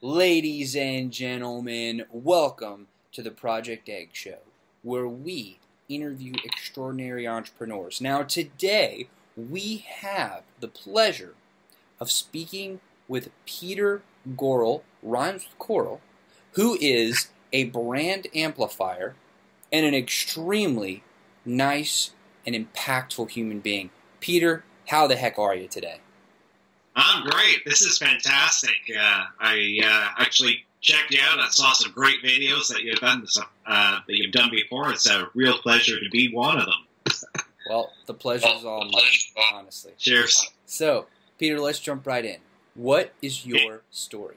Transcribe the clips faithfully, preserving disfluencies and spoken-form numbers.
Ladies and gentlemen, welcome to the Project Egg Show, where we interview extraordinary entrepreneurs. Now, today, we have the pleasure of speaking with Peter Gorel, rhymes with coral, who is a brand amplifier and an extremely nice and impactful human being. Peter, how the heck are you today? I'm great. This is fantastic. Uh, I uh, actually checked you out. I saw some great videos that you've done uh, that you've done before. It's a real pleasure to be one of them. Well, the pleasure is all mine, honestly. Cheers. So, Peter, let's jump right in. What is your story?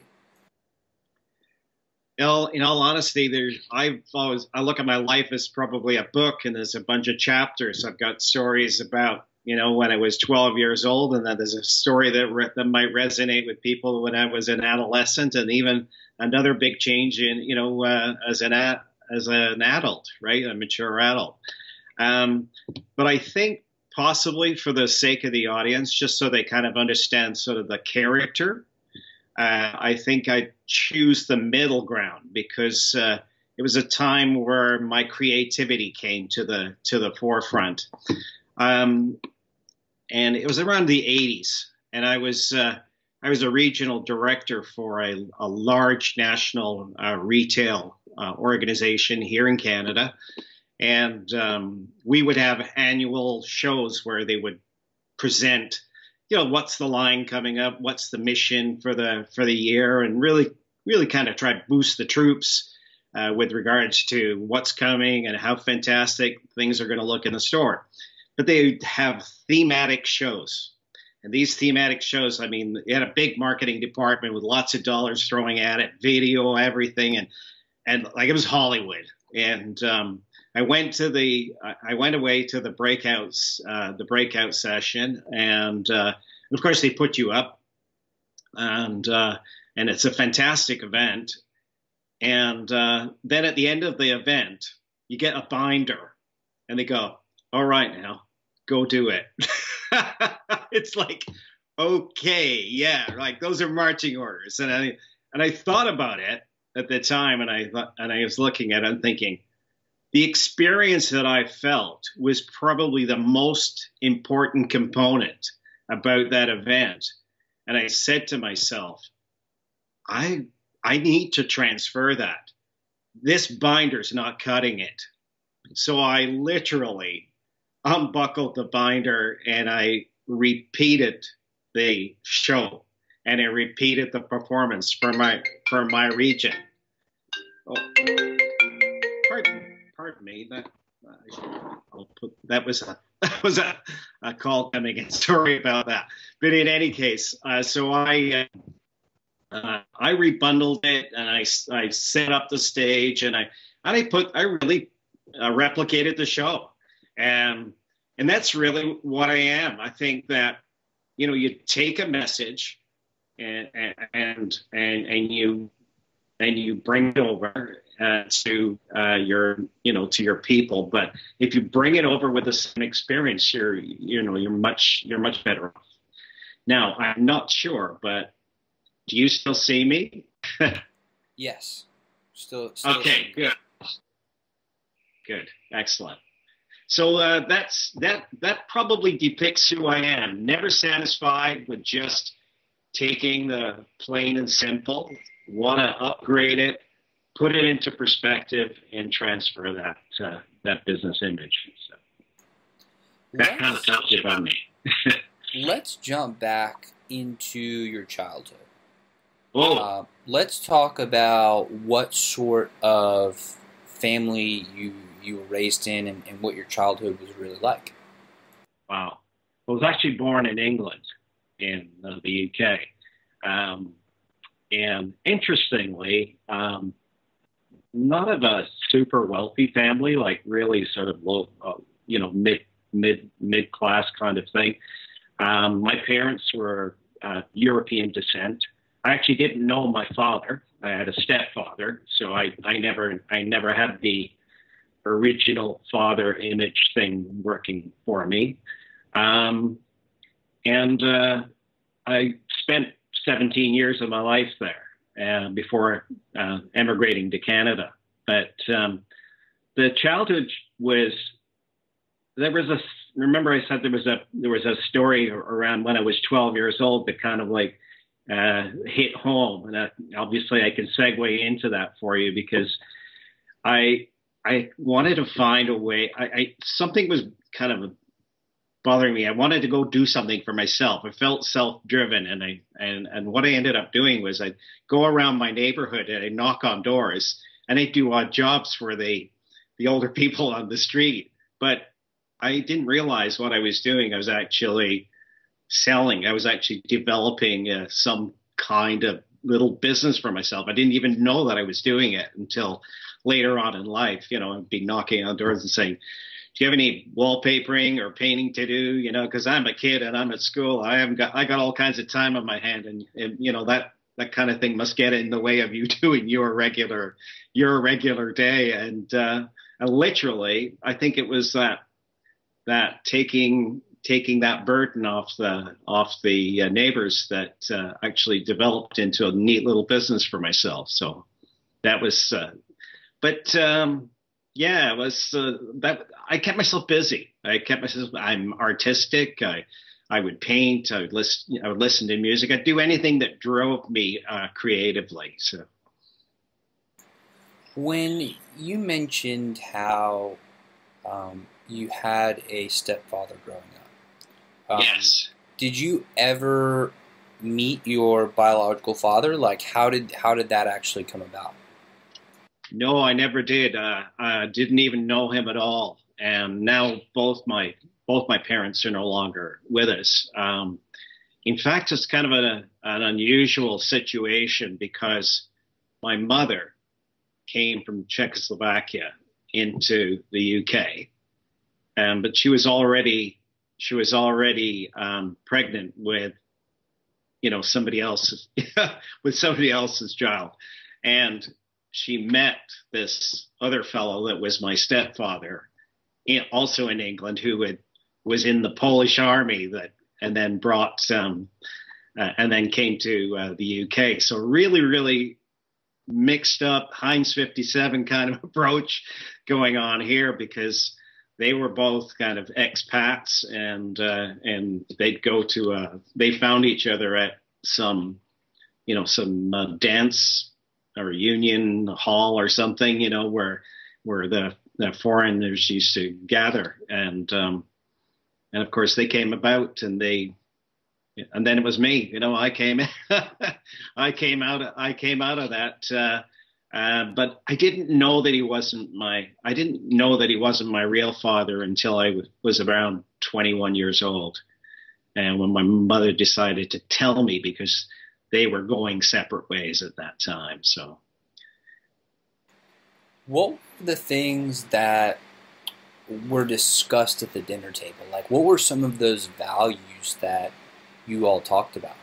In all, in all honesty, there's I've always I look at my life as probably a book, and there's a bunch of chapters. I've got stories about, you know, when I was twelve years old, and then there's a story that re- that might resonate with people when I was an adolescent, and even another big change in, you know, uh, as an a- as an adult, right, a mature adult. Um, but I think possibly for the sake of the audience, just so they kind of understand sort of the character, uh, I think I choose the middle ground because uh, it was a time where my creativity came to the to the forefront. Um, And it was around the eighties, and I was uh, I was a regional director for a, a large national uh, retail uh, organization here in Canada, and um, we would have annual shows where they would present, you know, what's the line coming up, what's the mission for the for the year, and really really kind of try to boost the troops uh, with regards to what's coming and how fantastic things are going to look in the store. But they have thematic shows. And these thematic shows, I mean, they had a big marketing department with lots of dollars throwing at it, video, everything. And, and like it was Hollywood. And um, I went to the, I went away to the breakouts, uh, the breakout session. And, uh, and of course they put you up, and, uh, and it's a fantastic event. And uh, then at the end of the event, you get a binder, and they go, all right, now go do it. It's like, okay, yeah, like those are marching orders. And I and I thought about it at the time, and I thought, and I was looking at it and thinking, the experience that I felt was probably the most important component about that event. And I said to myself, I I need to transfer that. This binder's not cutting it. So I literally unbuckled the binder, and I repeated the show, and I repeated the performance for my for my region. Oh, pardon, pardon me. That I should, I'll put, that was a that was a, a call coming in. Sorry about that. But in any case, uh, so I uh, uh, I rebundled it, and I I set up the stage, and I and I put I really uh, replicated the show. And and that's really what I am. I think that, you know, you take a message and and and and you and you bring it over uh, to uh, your you know to your people. But if you bring it over with the same experience, you're you know you're much you're much better off. Now, I'm not sure, but do you still see me? Yes. Still. still okay. Good. Good. Excellent. So uh, that's that. That probably depicts who I am. Never satisfied with just taking the plain and simple. Want to upgrade it, put it into perspective, and transfer that uh, that business image. So that let's, kind of tells you about me. Let's jump back into your childhood. Oh, uh, let's talk about what sort of family you you were raised in, and, and what your childhood was really like. Wow. I was actually born in England, in uh, the U K. Um, and interestingly, um, not of a super wealthy family, like really sort of low, uh, you know, mid, mid, mid-class kind of thing. Um, my parents were uh, European descent. I actually didn't know my father. I had a stepfather, so I, I never, I never had the original father image thing working for me. Um, and uh, I spent seventeen years of my life there. uh, before uh, emigrating to Canada. But um, the childhood was, there was a, remember I said there was a, there was a story around when I was twelve years old that kind of like uh, hit home. And that, obviously I can segue into that for you because I, I wanted to find a way, I, I something was kind of bothering me. I wanted to go do something for myself. I felt self-driven, and I and and what I ended up doing was I'd go around my neighborhood and I'd knock on doors and I'd do odd jobs for the the older people on the street. But I didn't realize what I was doing. I was actually selling. I was actually developing uh, some kind of little business for myself. I didn't even know that I was doing it until later on in life. You know, I'd be knocking on doors and saying, do you have any wallpapering or painting to do? You know, because I'm a kid and I'm at school. I haven't got, I got all kinds of time on my hand, and, and you know, that, that kind of thing must get in the way of you doing your regular, your regular day. And, uh, and literally, I think it was that, that taking, taking that burden off the, off the uh, neighbors that uh, actually developed into a neat little business for myself. So that was, uh, but, um, yeah, it was uh, that I kept myself busy. I kept myself. I'm artistic. I, I would paint. I would listen. I would listen to music. I'd do anything that drove me uh, creatively. So, when you mentioned how um, you had a stepfather growing up, um, yes. Did you ever meet your biological father? Like, how did how did that actually come about? No, I never did. Uh, I didn't even know him at all. And now both my both my parents are no longer with us. Um, in fact, it's kind of a, an unusual situation because my mother came from Czechoslovakia into the U K, um, but she was already she was already um, pregnant with, you know, somebody else's with somebody else's child, and she met this other fellow that was my stepfather, in, also in England, who had, was in the Polish army that, and then brought, um, uh, and then came to uh, the U K. So really, really mixed up Heinz fifty-seven kind of approach going on here, because they were both kind of expats, and uh, and they'd go to a, they found each other at some, you know, some uh, dance or union hall or something, you know, where where the, the foreigners used to gather, and um, and of course they came about, and they, and then it was me, you know, I came, I came out, I came out of that, uh, uh, but I didn't know that he wasn't my, I didn't know that he wasn't my real father until I was, was around twenty-one years old, and when my mother decided to tell me, because they were going separate ways at that time. So, what were the things that were discussed at the dinner table? Like, what were some of those values that you all talked about?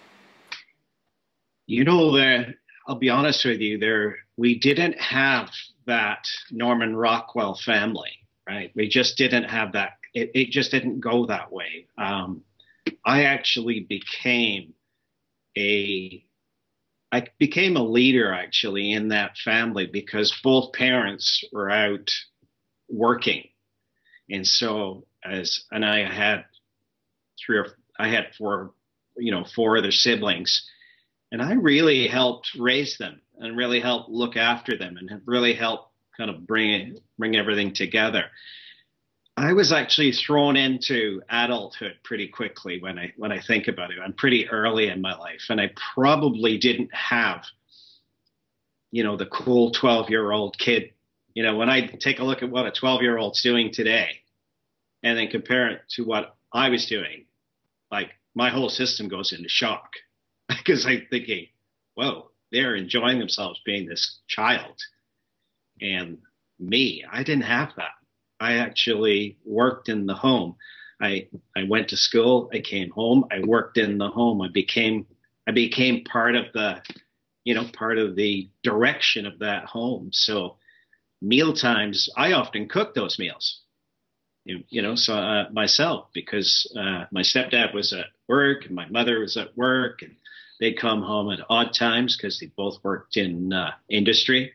You know, there, I'll be honest with you, there, we didn't have that Norman Rockwell family, right? We just didn't have that. It, it just didn't go that way. Um, I actually became a I became a leader actually in that family because both parents were out working. And so as and I had three or I had four, you know, four other siblings, and I really helped raise them and really helped look after them and really helped kind of bring it, bring everything together. I was actually thrown into adulthood pretty quickly when I when I think about it. I'm pretty early in my life, and I probably didn't have, you know, the cool twelve-year-old kid. You know, when I take a look at what a twelve-year-old's doing today and then compare it to what I was doing, like my whole system goes into shock because I'm thinking, whoa, they're enjoying themselves being this child. And me, I didn't have that. I actually worked in the home. I I went to school. I came home. I worked in the home. I became I became part of the, you know, part of the direction of that home. So meal times, I often cooked those meals, you, you know, so uh, myself, because uh, my stepdad was at work and my mother was at work, and They'd come home at odd times because they both worked in uh, industry.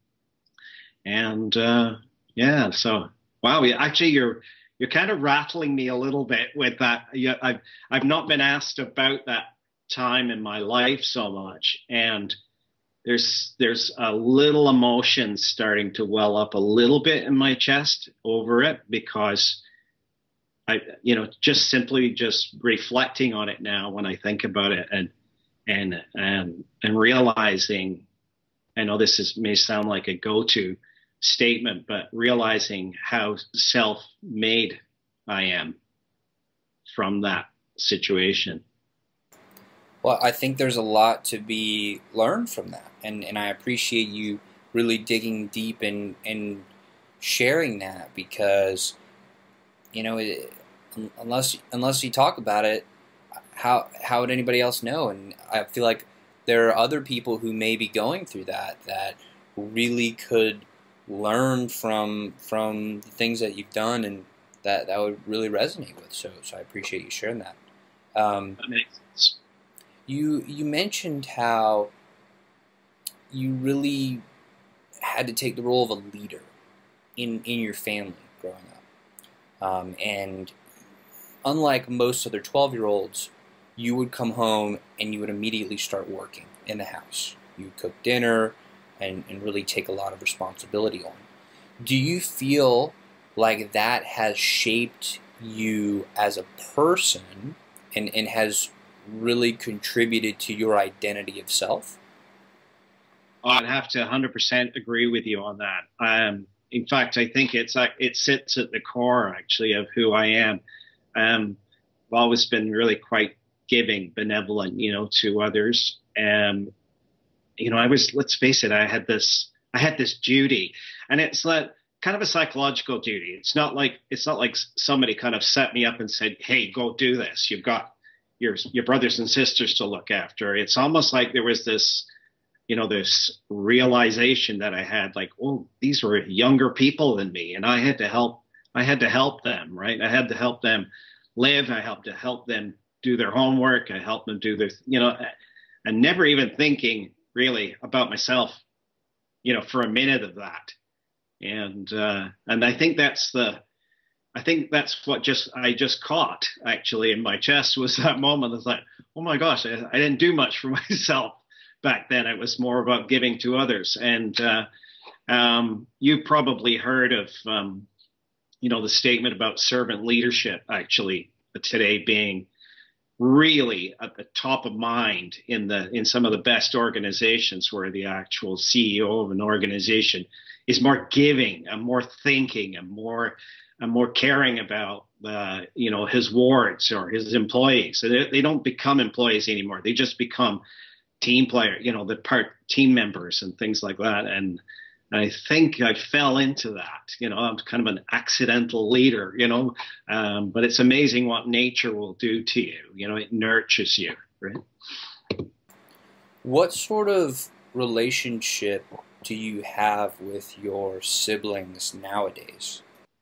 And uh, yeah, so wow, actually, you're you're kind of rattling me a little bit with that. Yeah, I've I've not been asked about that time in my life so much, and there's there's a little emotion starting to well up a little bit in my chest over it, because I, you know, just simply just reflecting on it now when I think about it, and and and and realizing, I know this is may sound like a go-to statement, but realizing how self-made I am from that situation. Well, I think there's a lot to be learned from that, and and I appreciate you really digging deep and and sharing that, because you know it, unless unless you talk about it, how how would anybody else know? And I feel like there are other people who may be going through that that really could learn from from the things that you've done, and that that would really resonate with. So so I appreciate you sharing that. Um, That makes sense. You you mentioned how you really had to take the role of a leader in, in your family growing up. Um, and unlike most other twelve-year-olds, you would come home and you would immediately start working in the house. You would cook dinner and, and really take a lot of responsibility on. Do you feel like that has shaped you as a person and, and has really contributed to your identity of self? I'd have to one hundred percent agree with you on that. Um, in fact, I think it's like it sits at the core, actually, of who I am. Um, I've always been really quite giving, benevolent, you know, to others. And you know, I was, let's face it, I had this, I had this duty, and it's like kind of a psychological duty. It's not like it's not like somebody kind of set me up and said, "Hey, go do this. You've got your your brothers and sisters to look after." It's almost like there was this, you know, this realization that I had, like, oh, these were younger people than me, and I had to help. I had to help them, right? I had to help them live. I had to help them do their homework. I helped them do their, you know, and never even thinking really about myself, you know, for a minute of that. And uh, and I think that's the. I think that's what just I just caught actually in my chest was that moment. It's like, oh my gosh, I, I didn't do much for myself back then. It was more about giving to others. And uh, um, you probably heard of, um, you know, the statement about servant leadership actually today being really at the top of mind in the in some of the best organizations, where the actual C E O of an organization is more giving and more thinking and more and more caring about uh, you know, his wards or his employees. So they, they don't become employees anymore. They just become team player, you know, the part team members and things like that. And I think I fell into that. You know, I'm kind of an accidental leader, you know, um, but it's amazing what nature will do to you. You know, it nurtures you, right? What sort of relationship do you have with your siblings nowadays?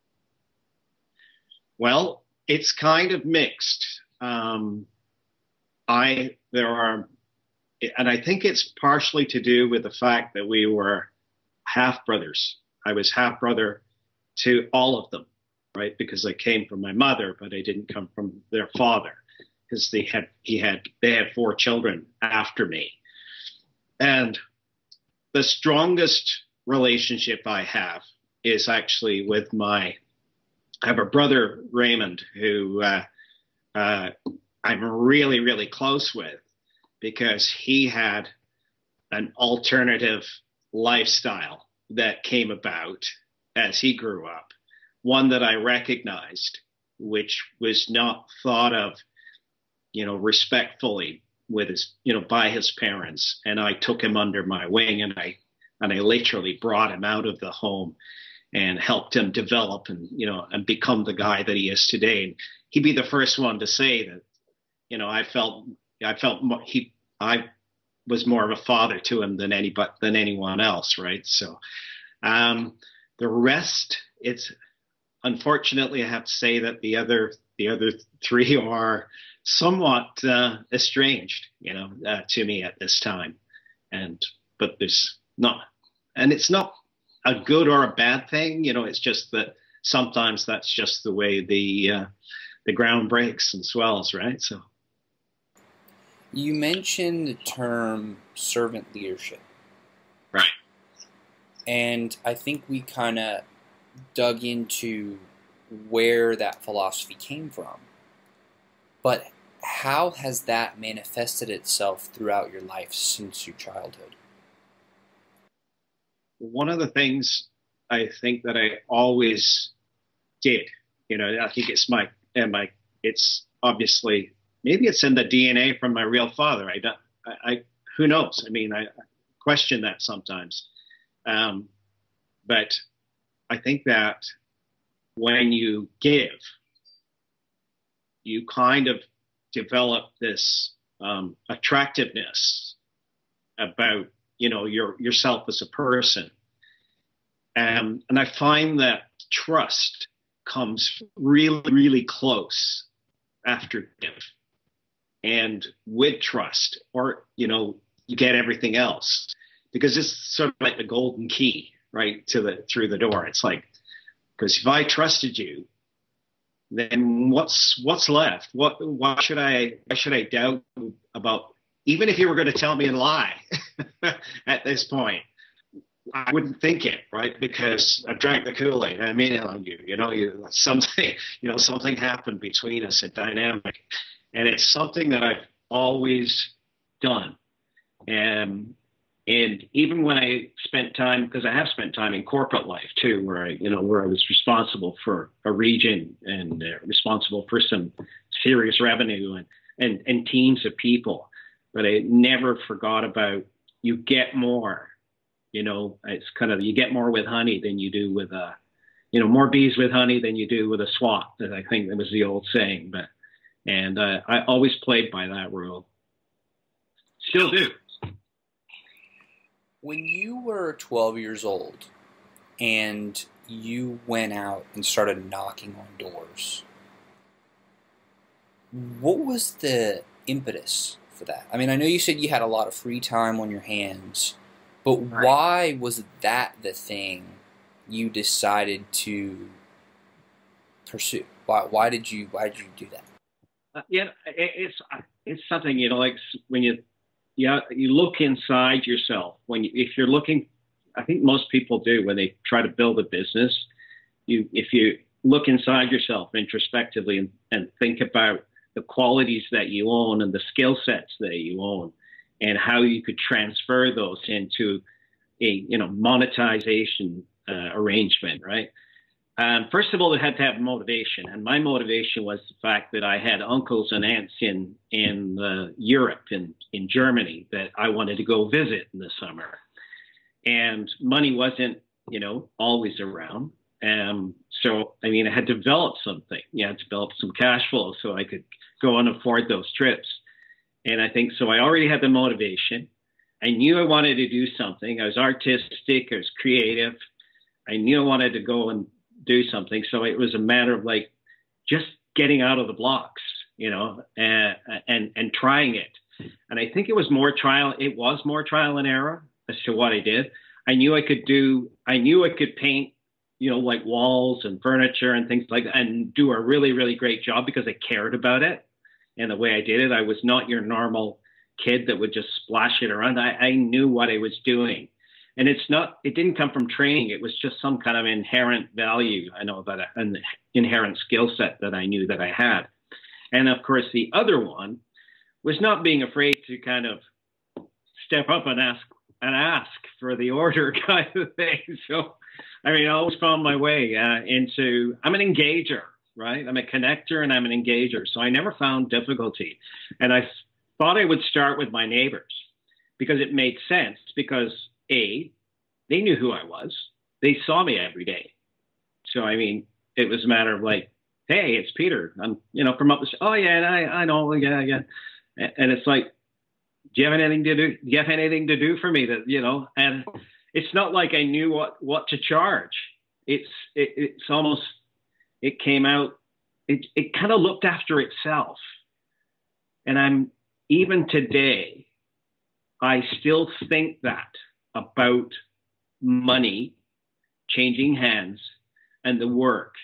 Well, it's kind of mixed. Um, I there are, and I think it's partially to do with the fact that we were half brothers. I was half brother to all of them, right? Because I came from my mother, but I didn't come from their father, because they had he had they had four children after me. And the strongest relationship I have is actually with my. I have a brother, Raymond, who uh, uh, I'm really, really close with, because he had an alternative lifestyle that came about as he grew up, one that I recognized, which was not thought of, you know, respectfully with his, you know, by his parents. And I took him under my wing, and I, and I literally brought him out of the home and helped him develop and, you know, and become the guy that he is today. And he'd be the first one to say that, you know, I felt, I felt he, I was more of a father to him than any, but than anyone else. Right. So, um, the rest, it's unfortunately, I have to say that the other, the other three are, somewhat uh, estranged, you know, uh, to me at this time. And but there's not, and it's not a good or a bad thing, you know. It's just that sometimes that's just the way the uh, the ground breaks and swells, right? So you mentioned the term servant leadership, right, and I think we kind of dug into where that philosophy came from. But how has that manifested itself throughout your life since your childhood? One of the things I think that I always did, you know, I think it's my, and my, it's obviously, maybe it's in the D N A from my real father. I don't, I, I who knows? I mean, I question that sometimes. Um, but I think that when you give, you kind of develop this um, attractiveness about, you know, your yourself as a person. Um, and I find that trust comes really, really close after give. And with trust, or, you know, you get everything else, because it's sort of like the golden key, right, to the through the door. It's like, because if I trusted you, then what's what's left? What why should I why should I doubt about, even if you were going to tell me a lie at this point? I wouldn't think it, right? Because I drank the Kool-Aid. I mean it on you. You know, you something you know something happened between us, a dynamic, and it's something that I've always done. And and even when I spent time, because I have spent time in corporate life too, where I, you know, where I was responsible for a region and uh, responsible for some serious revenue and, and, and teams of people. But I never forgot about, you get more, you know, it's kind of, you get more with honey than you do with a, you know, more bees with honey than you do with a swat. I think that was the old saying, but, and uh, I always played by that rule. Still do. When you were twelve years old and you went out and started knocking on doors, what was the impetus for that? I mean, I know you said you had a lot of free time on your hands, but Right. Why was that the thing you decided to pursue? Why, why did you why did you do that? Uh, yeah, it, it's it's something, you know, like when you yeah you look inside yourself. When you, if you're looking, I think most people do when they try to build a business. You if you look inside yourself introspectively and, and think about the qualities that you own and the skill sets that you own, and how you could transfer those into a you know monetization uh, arrangement, right? Um, first of all, it had to have motivation, and my motivation was the fact that I had uncles and aunts in in uh, Europe, in in Germany, that I wanted to go visit in the summer, and money wasn't, you know, always around. Um, so, I mean, I had developed something. Yeah, I had developed some cash flow so I could go and afford those trips. And I think so. I already had the motivation. I knew I wanted to do something. I was artistic. I was creative. I knew I wanted to go and do something. So it was a matter of like just getting out of the blocks, you know, and, and, and trying it. And I think it was more trial. It was more trial and error as to what I did. I knew I could do, I knew I could paint, you know, like walls and furniture and things like that, and do a really, really great job because I cared about it. And the way I did it, I was not your normal kid that would just splash it around. I, I knew what I was doing. And it's not, it didn't come from training. It was just some kind of inherent value. I know about an inherent skill set that I knew that I had. And of course, the other one was not being afraid to kind of step up and ask and ask for the order kind of thing. So, I mean, I always found my way uh, into, I'm an engager, right? I'm a connector and I'm an engager. So I never found difficulty. And I thought I would start with my neighbors because it made sense, because A, they knew who I was. They saw me every day. So, I mean, it was a matter of like, hey, it's Peter. I'm, you know, from up the, oh yeah, I, I know, yeah, yeah. And it's like, do you have anything to do? Do you have anything to do for me that, you know, and it's not like I knew what, what to charge. It's, it, it's almost, it came out, it, it kind of looked after itself. And I'm, even today, I still think that about money changing hands and the work.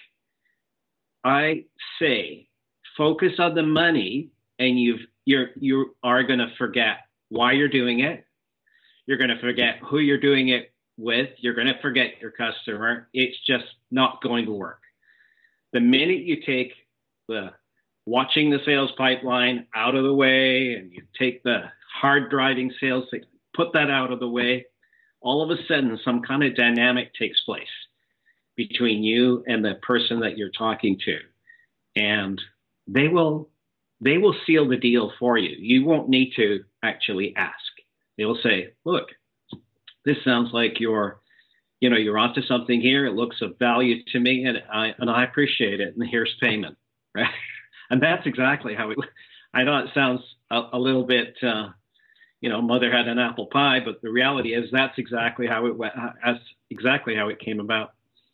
I say, focus on the money, and you've, you're, you are going to forget why you're doing it. You're going to forget who you're doing it with. You're going to forget your customer. It's just not going to work. The minute you take the watching the sales pipeline out of the way, and you take the hard driving sales thing, put that out of the way, all of a sudden some kind of dynamic takes place between you and the person that you're talking to. And they will, they will seal the deal for you. You won't need to actually ask. They'll say, look, this sounds like you're, you know, you're onto something here. It looks of value to me, and I, and I appreciate it. And here's payment, right? And that's exactly how it, I know it sounds a, a little bit, uh, you know, mother had an apple pie, but the reality is that's exactly how it went. That's exactly how it came about.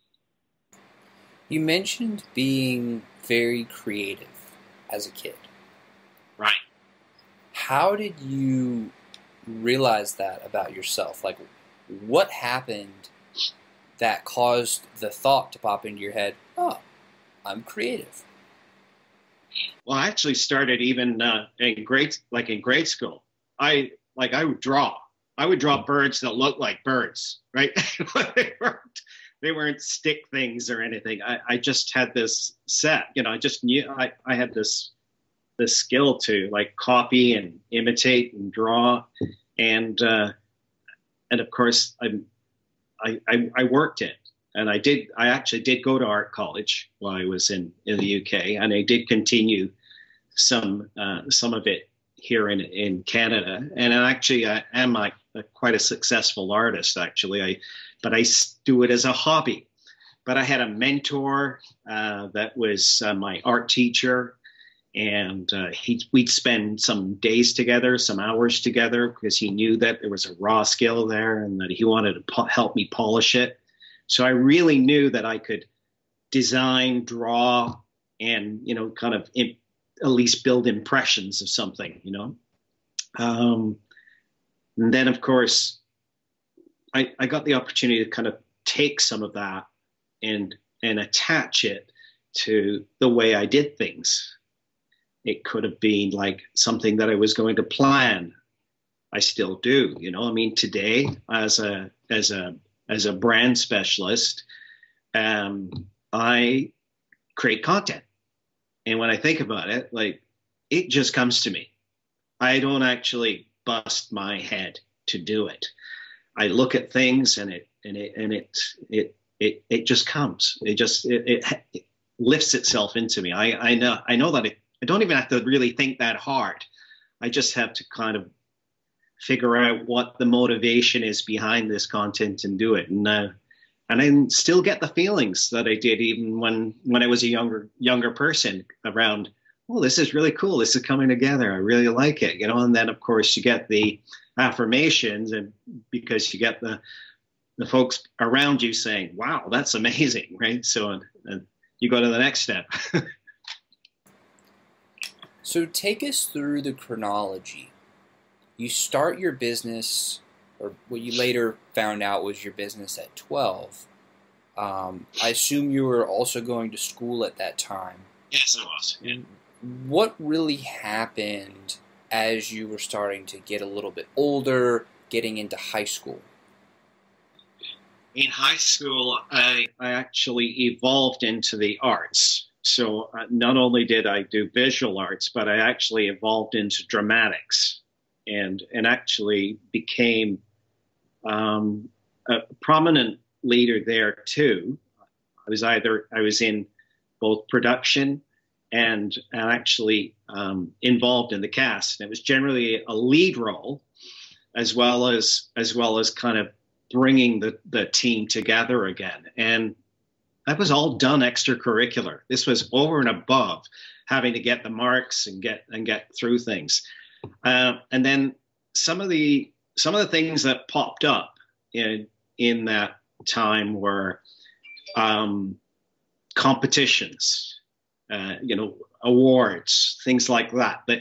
You mentioned being very creative as a kid. Right. How did you realize that about yourself? Like, what happened that caused the thought to pop into your head, oh, I'm creative? Well, I actually started even uh, in grade, like in grade school. I like I would draw. I would draw birds that looked like birds, right? they weren't they weren't stick things or anything. I, I just had this set, you know. I just knew I, I had this this skill to like copy and imitate and draw, and uh, and of course I, I I I worked it. And I did. I actually did go to art college while I was in, in the U K, and I did continue some uh, some of it here in in Canada. And actually, I am like a, quite a successful artist. Actually, I but I do it as a hobby. But I had a mentor uh, that was uh, my art teacher, and uh, he we'd spend some days together, some hours together, because he knew that there was a raw skill there, and that he wanted to po- help me polish it. So I really knew that I could design, draw, and, you know, kind of in, at least build impressions of something, you know. Um, and then, of course, I, I got the opportunity to kind of take some of that and and attach it to the way I did things. It could have been like something that I was going to plan. I still do, you know. I mean, today, as a as a As a brand specialist, um, I create content. And when I think about it, like, it just comes to me. I don't actually bust my head to do it. I look at things and it and it and it it it, it just comes. It just it, it, it lifts itself into me. I, I know I know that it, I don't even have to really think that hard. I just have to kind of figure out what the motivation is behind this content and do it. And uh, and I still get the feelings that I did even when, when I was a younger younger person around, oh, this is really cool. This is coming together. I really like it, you know. And then, of course, you get the affirmations, and because you get the the folks around you saying, wow, that's amazing, right? So uh, you go to the next step. So take us through the chronology. You start your business, or what you later found out was your business, at twelve. Um, I assume you were also going to school at that time. Yes, I was. Yeah. What really happened as you were starting to get a little bit older, getting into high school? In high school, I, I actually evolved into the arts. So uh, not only did I do visual arts, but I actually evolved into dramatics. And and actually became um, a prominent leader there too. I was either I was in both production and and actually um, involved in the cast. And it was generally a lead role, as well as as well as kind of bringing the the team together again. And that was all done extracurricular. This was over and above having to get the marks and get and get through things. Uh, and then some of the some of the things that popped up in in that time were um, competitions, uh, you know, awards, things like that. That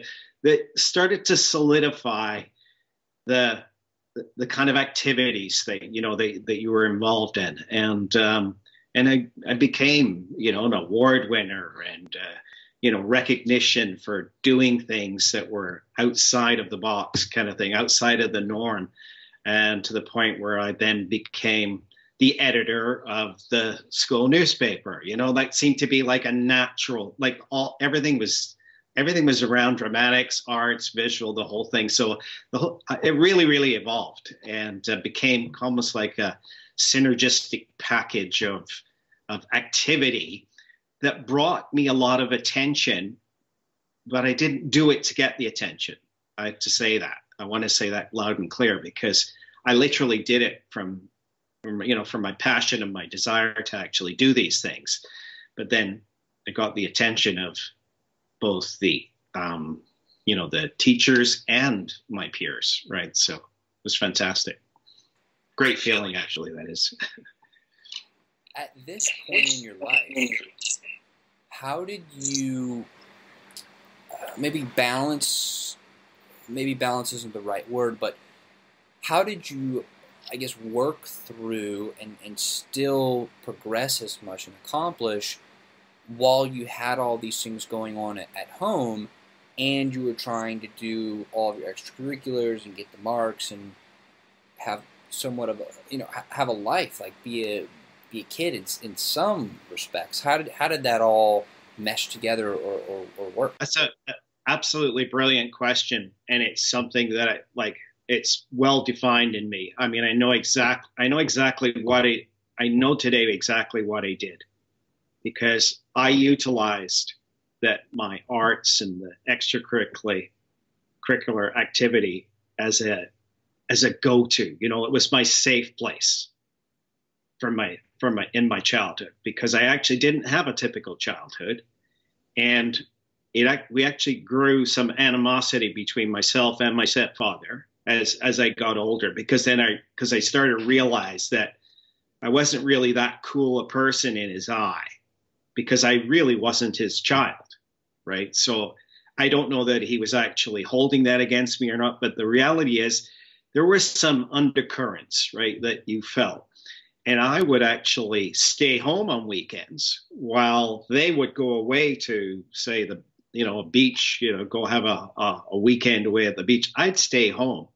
that started to solidify the the kind of activities that you know that, that you were involved in, and um, and I, I became you know an award winner and uh, you know recognition for doing things that were outside of the box, kind of thing, outside of the norm, and to the point where I then became the editor of the school newspaper. You know, that seemed to be like a natural, like all everything was. Everything was around dramatics, arts, visual, the whole thing. So the whole, it really, really evolved and uh, became almost like a synergistic package of, of activity that brought me a lot of attention, but I didn't do it to get the attention. I have to say that. I want to say that loud and clear because I literally did it from, from you know, from my passion and my desire to actually do these things. But then I got the attention of both the, um, you know, the teachers and my peers, right? So it was fantastic. Great feeling, actually, that is. At this point in your life, how did you uh, maybe balance, maybe balance isn't the right word, but how did you, I guess, work through and, and still progress as much and accomplish while you had all these things going on at, at home and you were trying to do all of your extracurriculars and get the marks and have somewhat of a, you know, ha- have a life, like be a, be a kid in, in some respects? How did, how did that all mesh together or, or, or work? That's a, a absolutely brilliant question. And it's something that I like, it's well defined in me. I mean, I know exact, I know exactly what I, I know today exactly what I did. Because I utilized that my arts and the extracurricular curricular activity as a as a go-to. You know, it was my safe place from my from my in my childhood because I actually didn't have a typical childhood, and it we actually grew some animosity between myself and my stepfather as as I got older because then I because I started to realize that I wasn't really that cool a person in his eye. Because I really wasn't his child, right? So I don't know that he was actually holding that against me or not, but the reality is there were some undercurrents, right, that you felt. And I would actually stay home on weekends while they would go away to, say, the you know, a beach, you know, go have a, a, a weekend away at the beach. I'd stay home.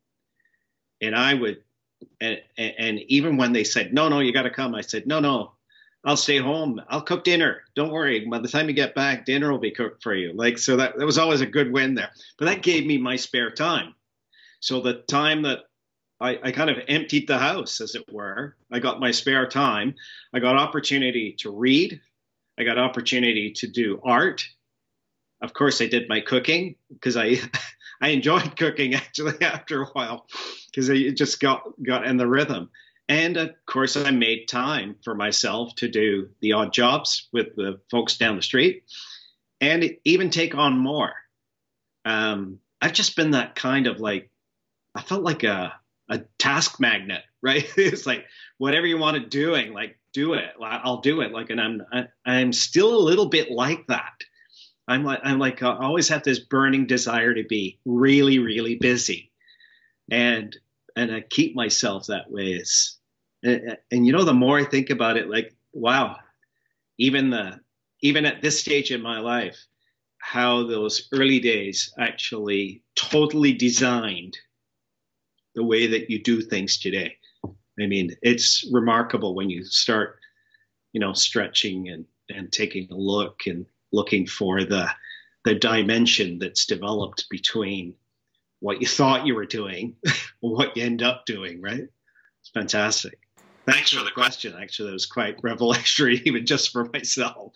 And I would, and, and even when they said, no, no, you got to come, I said, no, no. I'll stay home. I'll cook dinner. Don't worry. By the time you get back, dinner will be cooked for you. Like, so that, that was always a good win there. But that gave me my spare time. So the time that I, I kind of emptied the house, as it were, I got my spare time. I got opportunity to read. I got opportunity to do art. Of course, I did my cooking because I, I enjoyed cooking actually after a while because I just got, got in the rhythm. And of course, I made time for myself to do the odd jobs with the folks down the street and even take on more. Um, I've just been that kind of like, I felt like a, a task magnet, right? It's like, whatever you want to doing, like, do it. I'll do it. Like, and I'm, I, I'm still a little bit like that. I'm like, I'm like, I always have this burning desire to be really, really busy. And, and I keep myself that way. It's, And, and, you know, the more I think about it, like, wow, even the even at this stage in my life, how those early days actually totally designed the way that you do things today. I mean, it's remarkable when you start, you know, stretching and, and taking a look and looking for the the dimension that's developed between what you thought you were doing and what you end up doing, right? It's fantastic. Thanks for the question. Actually, that was quite revelatory, even just for myself.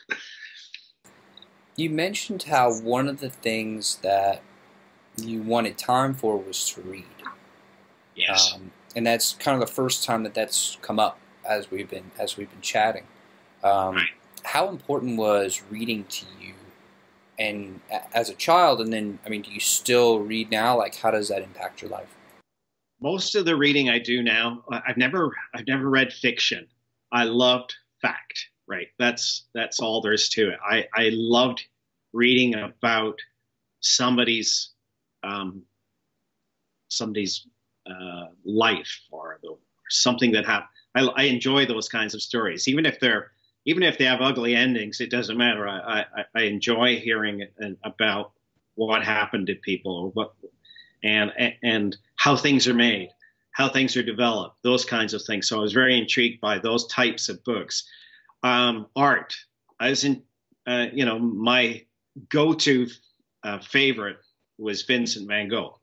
You mentioned how one of the things that you wanted time for was to read. Yes. Um, and that's kind of the first time that that's come up as we've been as we've been chatting. Um, right. How important was reading to you, and as a child? And then, I mean, do you still read now? Like, how does that impact your life? Most of the reading I do now, I've never, I've never read fiction. I loved fact, right? That's, that's all there is to it. I, I loved reading about somebody's um, somebody's uh, life or, the, or something that happened. I, I enjoy those kinds of stories, even if they're even if they have ugly endings. It doesn't matter. I I, I enjoy hearing about what happened to people, or what and and how things are made, how things are developed, those kinds of things. So I was very intrigued by those types of books. Um, art. I was in, uh, you know, my go-to uh, favorite was Vincent van Gogh,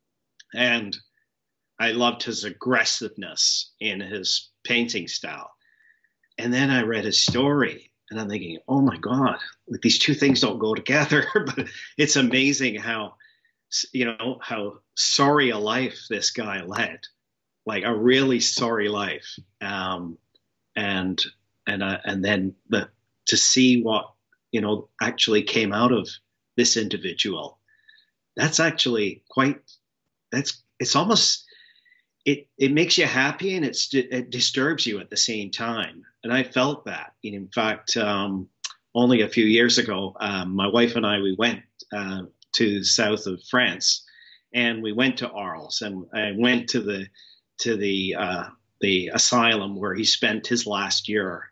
and I loved his aggressiveness in his painting style. And then I read his story, and I'm thinking, oh my God, like these two things don't go together. But it's amazing how, you know, how sorry a life this guy led, like a really sorry life. Um, and and uh, and then the to see what, you know, actually came out of this individual, that's actually quite, that's, it's almost, it, it makes you happy, and it's, it disturbs you at the same time. And I felt that. In fact, um, only a few years ago, um, my wife and I, we went uh, to the south of France, and we went to Arles, and I went to the, to the, uh, the asylum where he spent his last year.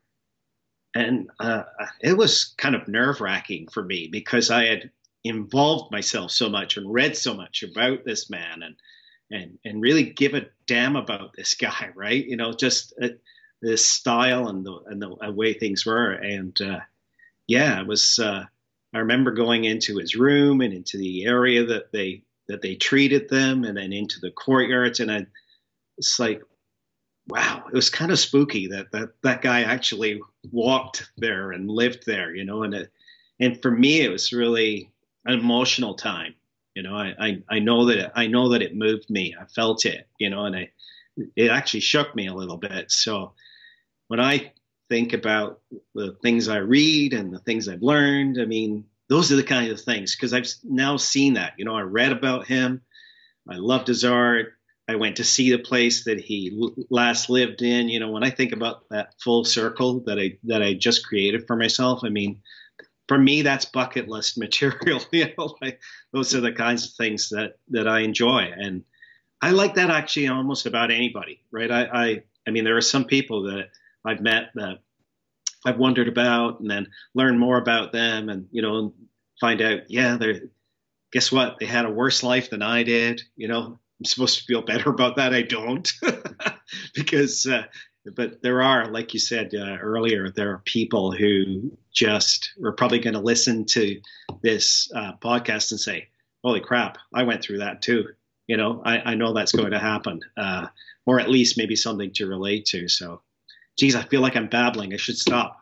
And uh, it was kind of nerve-wracking for me, because I had involved myself so much and read so much about this man, and and and really give a damn about this guy, right? You know, just uh, this style and the and the way things were. And uh, yeah, it was. Uh, I remember going into his room and into the area that they that they treated them, and then into the courtyards, and I, it's like, wow, it was kind of spooky that that, that guy actually walked there and lived there, you know, and it, and for me, it was really an emotional time. You know, I, I, I know that, it, I know that it moved me. I felt it, you know, and I, it actually shook me a little bit. So when I think about the things I read and the things I've learned, I mean, those are the kind of things, because I've now seen that, you know, I read about him. I loved his art. I went to see the place that he last lived in. You know, when I think about that full circle that I that I just created for myself, I mean, for me, that's bucket list material. You know, like, those are the kinds of things that that I enjoy, and I like that actually almost about anybody, right? I I, I mean, there are some people that I've met that I've wondered about, and then learn more about them, and you know, find out, yeah, they're guess what? They had a worse life than I did. You know. I'm supposed to feel better about that. I don't, because, uh, but there are, like you said uh, earlier, there are people who just are probably going to listen to this uh, podcast and say, holy crap, I went through that too. You know, I, I know that's going to happen, uh, or at least maybe something to relate to. So, geez, I feel like I'm babbling. I should stop.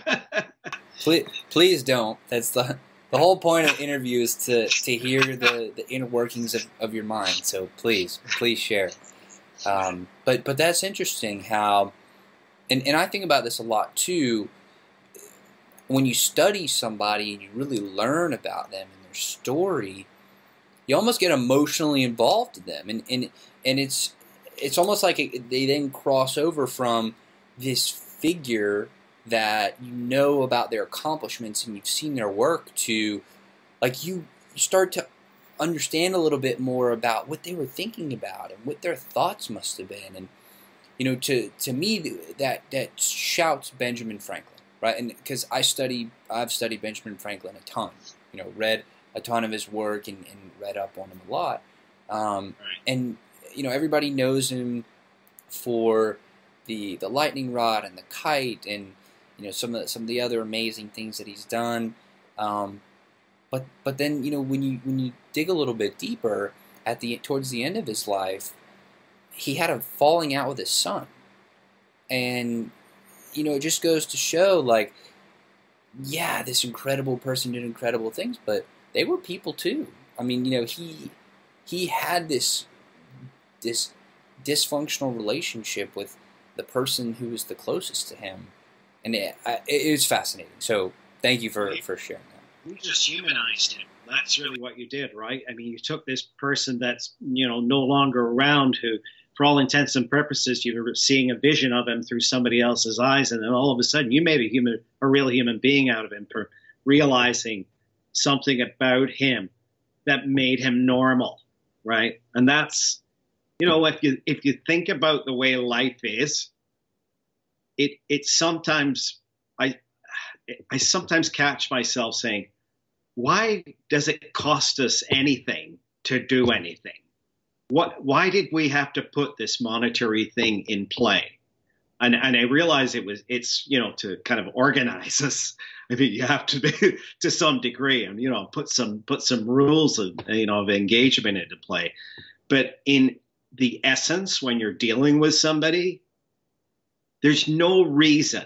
please, please don't. That's the... The whole point of the interview is to, to hear the, the inner workings of, of your mind. So please, please share. Um, but but that's interesting how, and, and I think about this a lot too, when you study somebody and you really learn about them and their story, you almost get emotionally involved in them. And and, and it's, it's almost like it, they then cross over from this figure that you know about their accomplishments and you've seen their work to, like, you, you start to understand a little bit more about what they were thinking about and what their thoughts must have been. And, you know, to, to me, that, that shouts Benjamin Franklin, right? And because I study, I've studied Benjamin Franklin a ton, you know, read a ton of his work and, and read up on him a lot. Um, and, you know, everybody knows him for the, the lightning rod and the kite and, you know, some of the, some of the other amazing things that he's done, um, but but then, you know, when you when you dig a little bit deeper, at the towards the end of his life, he had a falling out with his son, and you know, it just goes to show, like, yeah, this incredible person did incredible things, but they were people too. I mean, you know, he he had this this dysfunctional relationship with the person who was the closest to him. And it, it was fascinating. So thank you for, for sharing that. You just humanized him. That's really what you did, right? I mean, you took this person that's, you know, no longer around, who, for all intents and purposes, you were seeing a vision of him through somebody else's eyes, and then all of a sudden you made a human, a real human being out of him, for realizing something about him that made him normal, right? And that's, you know, if you if you think about the way life is, it it sometimes I I sometimes catch myself saying, why does it cost us anything to do anything? What why did we have to put this monetary thing in play? And and I realize it was it's you know to kind of organize us. I mean, you have to be to some degree, and you know put some put some rules of you know of engagement into play. But in the essence, when you're dealing with somebody, there's no reason.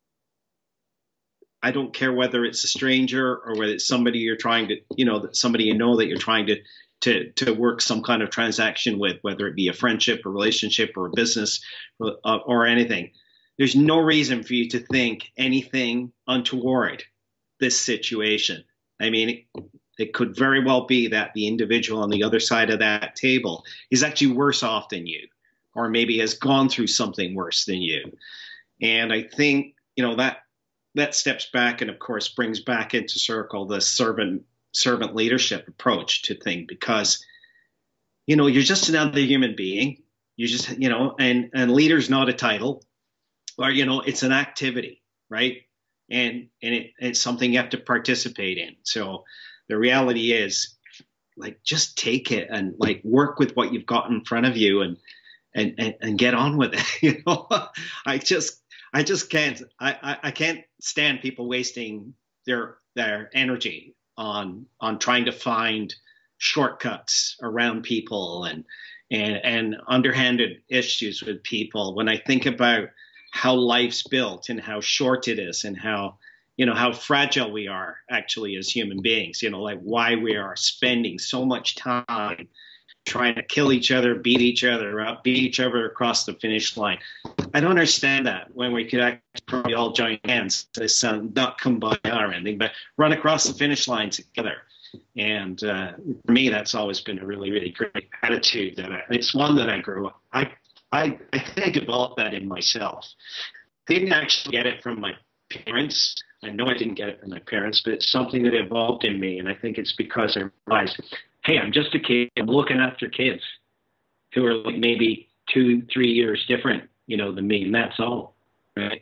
I don't care whether it's a stranger or whether it's somebody you're trying to you know that somebody you know that you're trying to to to work some kind of transaction with, whether it be a friendship, a relationship, or a business, or, uh, or anything. There's no reason for you to think anything untoward this situation. I mean, it, it could very well be that the individual on the other side of that table is actually worse off than you, or maybe has gone through something worse than you. And I think, you know, that that steps back and, of course, brings back into circle the servant servant leadership approach to things, because, you know, you're just another human being. You just, you know, and, and leader's not a title, or, you know, it's an activity, right? And, and it, it's something you have to participate in. So the reality is, like, just take it and like work with what you've got in front of you and, and, and, and get on with it. You know, I just, I just can't, I, I, I can't stand people wasting their, their energy on on trying to find shortcuts around people and and and underhanded issues with people. When I think about how life's built and how short it is and how you know how fragile we are actually as human beings, you know, like why we are spending so much time trying to kill each other, beat each other up, beat each other across the finish line. I don't understand that when we could actually probably all join hands, this uh, not kumbaya or anything, but run across the finish line together. And uh, for me, that's always been a really, really great attitude. That I, it's one that I grew up. I, I, I think I developed that in myself. I didn't actually get it from my parents. I know I didn't get it from my parents, but it's something that evolved in me. And I think it's because I realized, hey, I'm just a kid. I'm looking after kids who are like maybe two, three years different, you know, than me, and that's all, right?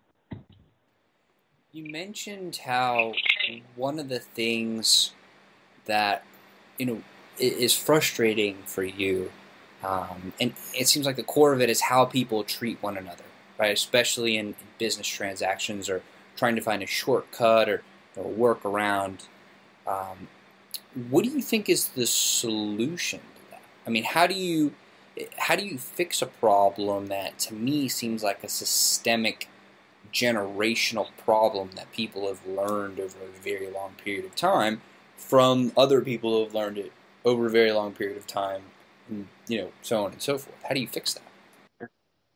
You mentioned how one of the things that, you know, is frustrating for you, um, and it seems like the core of it is how people treat one another, right? Especially in, in business transactions or trying to find a shortcut or, or workaround. Um, what do you think is the solution to that? I mean, how do you how do you fix a problem that to me seems like a systemic generational problem that people have learned over a very long period of time from other people who have learned it over a very long period of time, and, you know, so on and so forth? How do you fix that?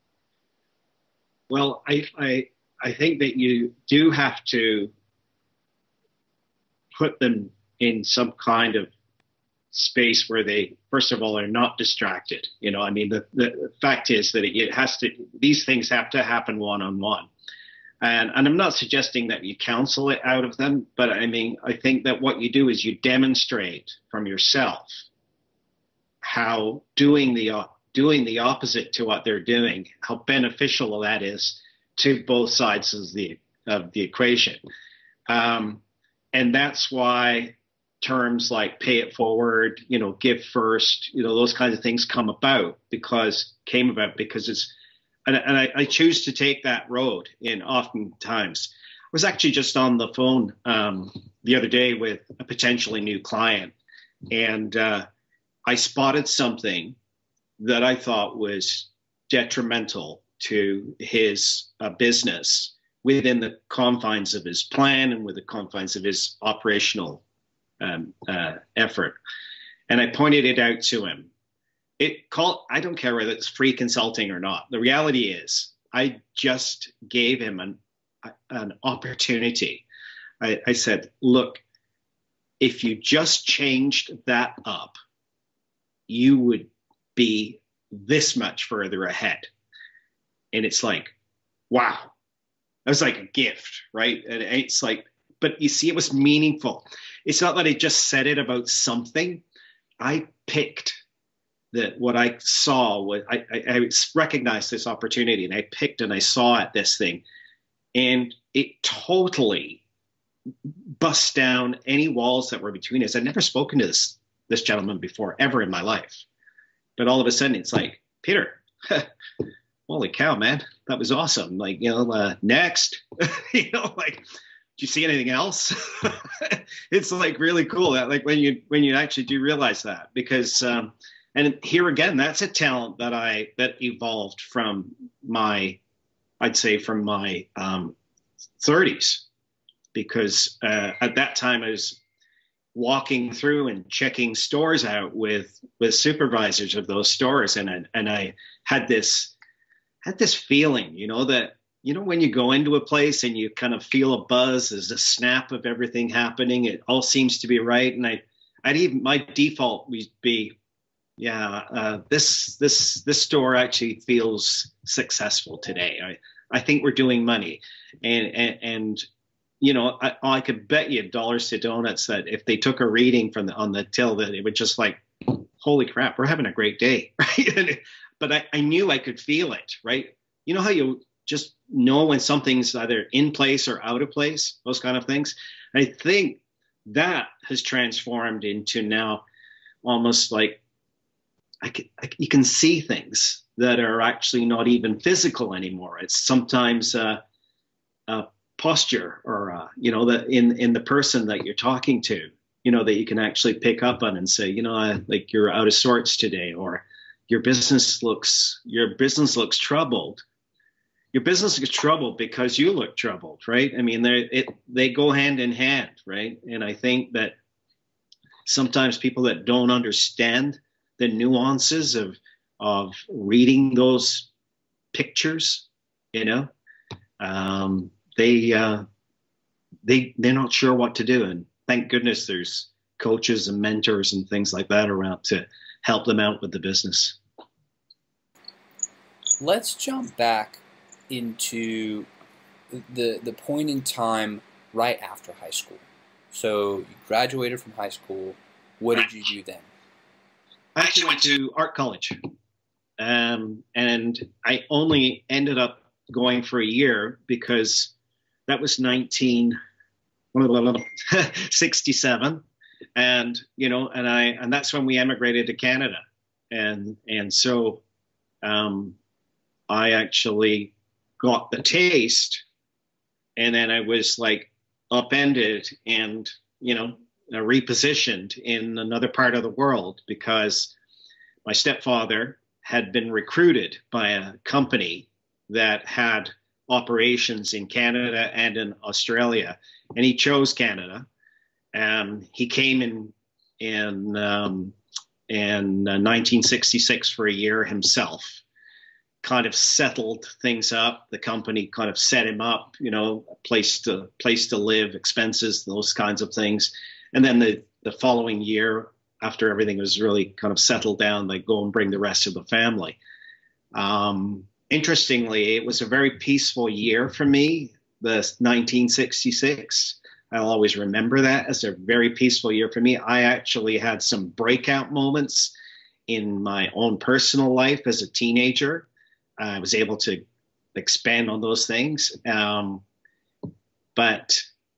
Well, I I I think that you do have to put them in some kind of space where they, first of all, are not distracted. You know, I mean, the, the fact is that it has to, these things have to happen one-on-one. And, and I'm not suggesting that you counsel it out of them, but I mean, I think that what you do is you demonstrate from yourself how doing the, doing the opposite to what they're doing, how beneficial that is to both sides of the, of the equation. Um, and that's why terms like pay it forward, you know, give first, you know, those kinds of things come about because came about because it's, and, and I, I choose to take that road in oftentimes. I was actually just on the phone um, the other day with a potentially new client, and uh, I spotted something that I thought was detrimental to his uh, business within the confines of his plan and with the confines of his operational Um, uh, effort. And I pointed it out to him. It called, I don't care whether it's free consulting or not. The reality is I just gave him an, an opportunity. I, I said, look, if you just changed that up, you would be this much further ahead. And it's like, wow. That was like a gift, right? And it's like, but you see, it was meaningful. It's not that I just said it about something. I picked that what I saw, what I, I, I recognized this opportunity, and I picked and I saw it, this thing, and it totally bust down any walls that were between us. I'd never spoken to this this gentleman before, ever in my life, but all of a sudden it's like, Peter, holy cow, man, that was awesome. Like, you know, uh, next, you know, like, do you see anything else? It's like really cool. That, like when you when you actually do realize that, because um, and here again, that's a talent that I that evolved from my, I'd say from my um, thirties, because uh, at that time I was walking through and checking stores out with with supervisors of those stores, and I, and I had this had this feeling, you know, that, you know, when you go into a place and you kind of feel a buzz, there's a snap of everything happening, it all seems to be right. And I, I'd even, my default would be, yeah, uh, this, this, this store actually feels successful today. I, I think we're doing money. And, and, and you know, I, I could bet you dollars to donuts that if they took a reading from the, on the till, that it would just like, holy crap, we're having a great day. Right. But I, I knew I could feel it, right? You know how you just know when something's either in place or out of place, those kind of things. I think that has transformed into now almost like I can, I, you can see things that are actually not even physical anymore. It's sometimes uh, a posture or, uh, you know, the, in, in the person that you're talking to, you know, that you can actually pick up on and say, you know, I, like you're out of sorts today, or your business looks, your business looks troubled. Your business is troubled because you look troubled, right? I mean, they it they go hand in hand, right? And I think that sometimes people that don't understand the nuances of of reading those pictures, you know, um, they uh, they they're not sure what to do. And thank goodness there's coaches and mentors and things like that around to help them out with the business. Let's jump back into the the point in time right after high school. So you graduated from high school. What did you do then? I actually went to art college, um, and I only ended up going for a year because that was nineteen sixty-seven, and you know, and I and that's when we emigrated to Canada, and and so um, I actually got the taste, and then I was like upended and, you know, repositioned in another part of the world because my stepfather had been recruited by a company that had operations in Canada and in Australia, and he chose Canada. Um, he came in in um, in uh, nineteen sixty-six for a year himself. Kind of settled things up. The company kind of set him up, you know, a place to place to live, expenses, those kinds of things. And then the, the following year, after everything was really kind of settled down, they go and bring the rest of the family. Um, interestingly, it was a very peaceful year for me, the nineteen sixty-six. I'll always remember that as a very peaceful year for me. I actually had some breakout moments in my own personal life as a teenager. I was able to expand on those things, um, but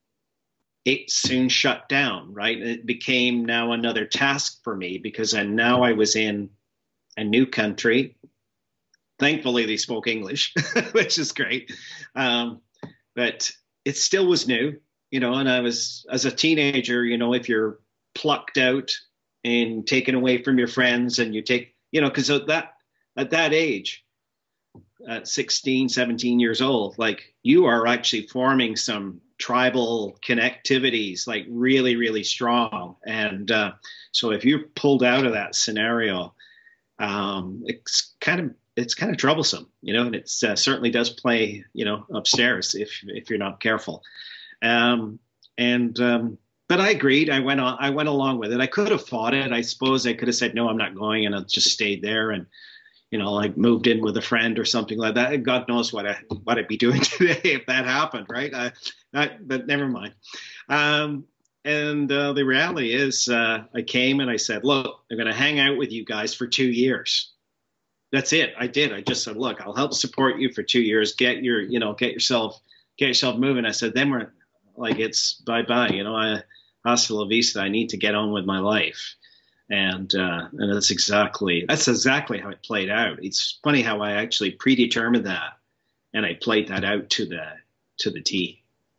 it soon shut down, right? It became now another task for me because I, now I was in a new country. Thankfully, they spoke English, which is great. Um, but it still was new, you know, and I was, as a teenager, you know, if you're plucked out and taken away from your friends and you take, you know, because at that, at that age, at sixteen, seventeen years old, like you are actually forming some tribal connectivities, like really, really strong. And uh, so if you're pulled out of that scenario, um, it's kind of, it's kind of troublesome, you know, and it uh, certainly does play, you know, upstairs if, if you're not careful. Um, and, um, but I agreed. I went on, I went along with it. I could have fought it. I suppose I could have said, no, I'm not going. And I just stayed there and, you know, like moved in with a friend or something like that. And God knows what I what I'd be doing today if that happened, right? I, that, but never mind. Um, and uh, the reality is, uh, I came and I said, look, I'm going to hang out with you guys for two years. That's it. I did. I just said, look, I'll help support you for two years. Get your, you know, get yourself, get yourself moving. I said, then we're like, it's bye bye. You know, I, hasta la vista. I need to get on with my life. And uh, and that's exactly that's exactly how it played out. It's funny how I actually predetermined that, and I played that out to the to the T.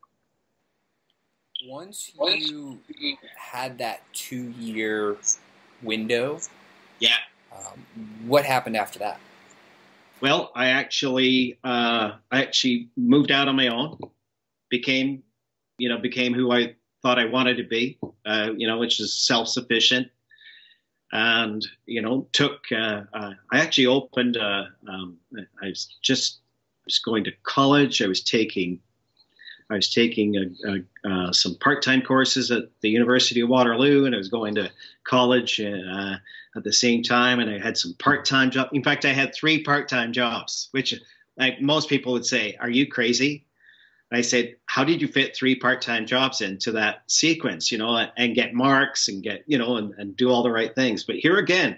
Once you had that two-year window, yeah, um, what happened after that? Well, I actually uh, I actually moved out on my own, became you know became who I thought I wanted to be, uh, you know, which is self-sufficient. And, you know, took, uh, uh, I actually opened, uh, um, I was just was going to college. I was taking, I was taking a, a, uh, some part-time courses at the University of Waterloo, and I was going to college uh, at the same time. And I had some part-time jobs. In fact, I had three part-time jobs, which like most people would say, are you crazy? I said, how did you fit three part-time jobs into that sequence, you know, and get marks and get, you know, and, and do all the right things. But here again,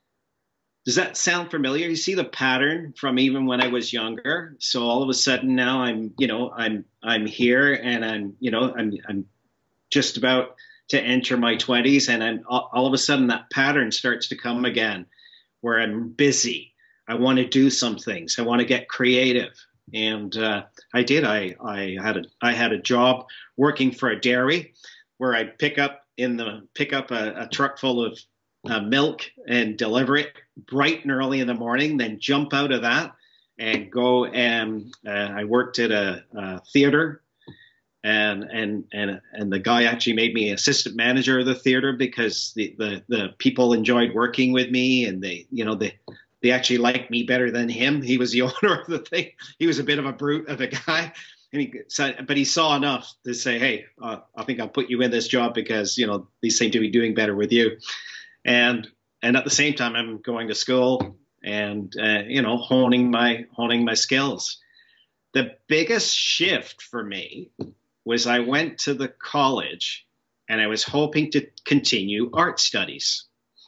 does that sound familiar? You see the pattern from even when I was younger. So all of a sudden now I'm, you know, I'm, I'm here and I'm, you know, I'm, I'm just about to enter my twenties, and I'm all of a sudden that pattern starts to come again where I'm busy. I want to do some things. I want to get creative. And uh, I did. I, I had a I had a job working for a dairy where I'd pick up in the pick up a, a truck full of uh, milk and deliver it bright and early in the morning. Then jump out of that and go. And uh, I worked at a, a theater, and and and and the guy actually made me assistant manager of the theater because the the, the people enjoyed working with me, and they you know they. They actually liked me better than him. He was the owner of the thing. He was a bit of a brute of a guy, and he said, but he saw enough to say, "Hey, uh, I think I'll put you in this job because you know these seem to be doing better with you." And and at the same time, I'm going to school and uh, you know honing my honing my skills. The biggest shift for me was I went to the college, and I was hoping to continue art studies.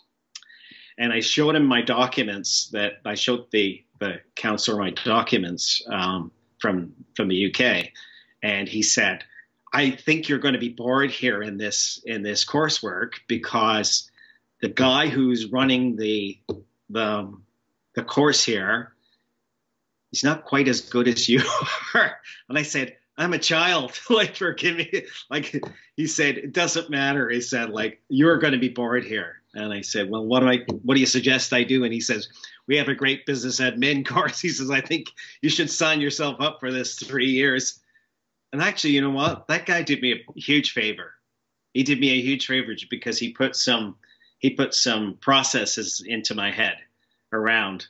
And I showed him my documents that I showed the, the counselor my documents um, from from the U K, and he said, "I think you're going to be bored here in this in this coursework because the guy who's running the the the course here, he's not quite as good as you are." And I said, "I'm a child. Like, forgive me." Like he said, "It doesn't matter." He said, "Like you're going to be bored here." And I said, "Well, what do I? What do you suggest I do?" And he says, "We have a great business admin course." He says, "I think you should sign yourself up for this three years." And actually, you know what? That guy did me a huge favor. He did me a huge favor because he put some he put some processes into my head around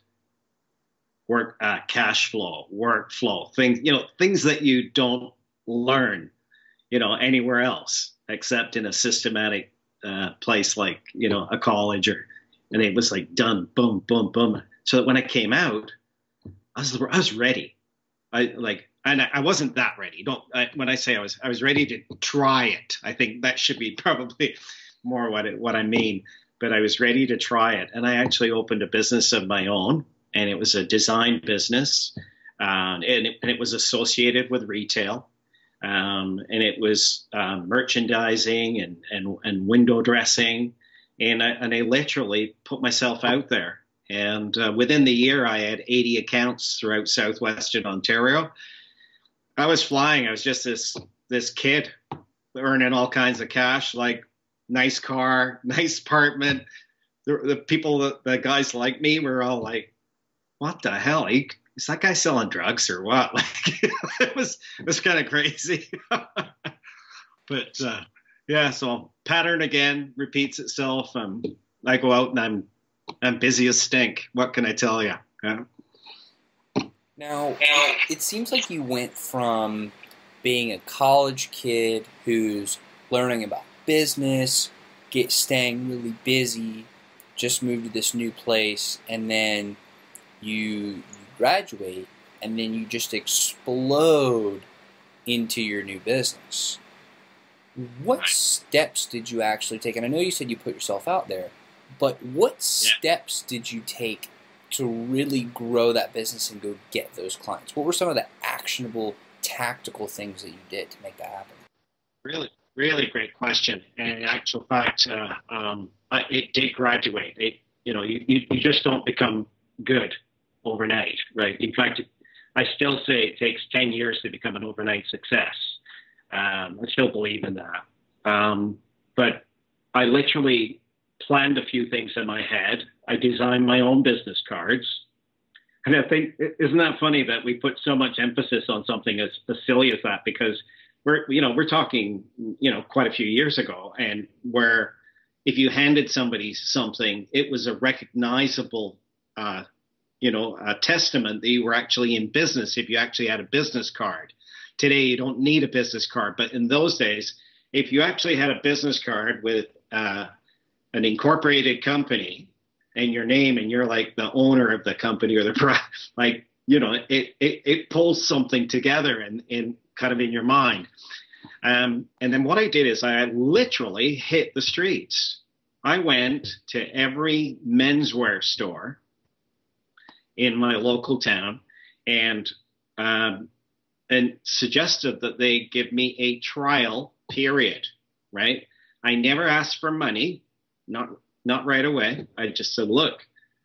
work, uh, cash flow, workflow, things you know, things that you don't learn, you know, anywhere else except in a systematic. Uh, place like you know a college or and it was like done boom boom boom so that when I came out I was I was ready I like and I, I wasn't that ready don't I, when I say I was I was ready to try it. I think that should be probably more what it, what I mean, but I was ready to try it, and I actually opened a business of my own, and it was a design business, uh, and, it, and it was associated with retail. Um, and it was um, merchandising and, and, and window dressing. And I, and I literally put myself out there. And uh, within the year, I had eighty accounts throughout southwestern Ontario. I was flying. I was just this this kid earning all kinds of cash, like nice car, nice apartment. The, the people, the, the guys like me were all like, what the hell? He, is that guy selling drugs or what? Like, it was it was kind of crazy. But uh, yeah, so pattern again repeats itself. Um, I go out and I'm I'm busy as stink. What can I tell you? Yeah. Now, it seems like you went from being a college kid who's learning about business, get staying really busy, just moved to this new place, and then you graduate, and then you just explode into your new business. What Right. steps did you actually take? And I know you said you put yourself out there, but what Yeah. steps did you take to really grow that business and go get those clients? What were some of the actionable, tactical things that you did to make that happen? Really, really great question. And in actual fact, uh, um, I, it did graduate. It, you know, you, you, you just don't become good overnight, right? In fact, I still say it takes ten years to become an overnight success. Um, I still believe in that. Um, but I literally planned a few things in my head. I designed my own business cards. And I think, isn't that funny that we put so much emphasis on something as, as silly as that? Because we're, you know, we're talking, you know, quite a few years ago, and where if you handed somebody something, it was a recognizable, uh, you know, a testament that you were actually in business if you actually had a business card. Today, you don't need a business card. But in those days, if you actually had a business card with uh, an incorporated company and your name, and you're like the owner of the company, or the, like, you know, it, it, it pulls something together and in, in kind of in your mind. Um, and then what I did is I literally hit the streets. I went to every menswear store in my local town and um, and suggested that they give me a trial period, right? I never asked for money, not not right away. I just said, look,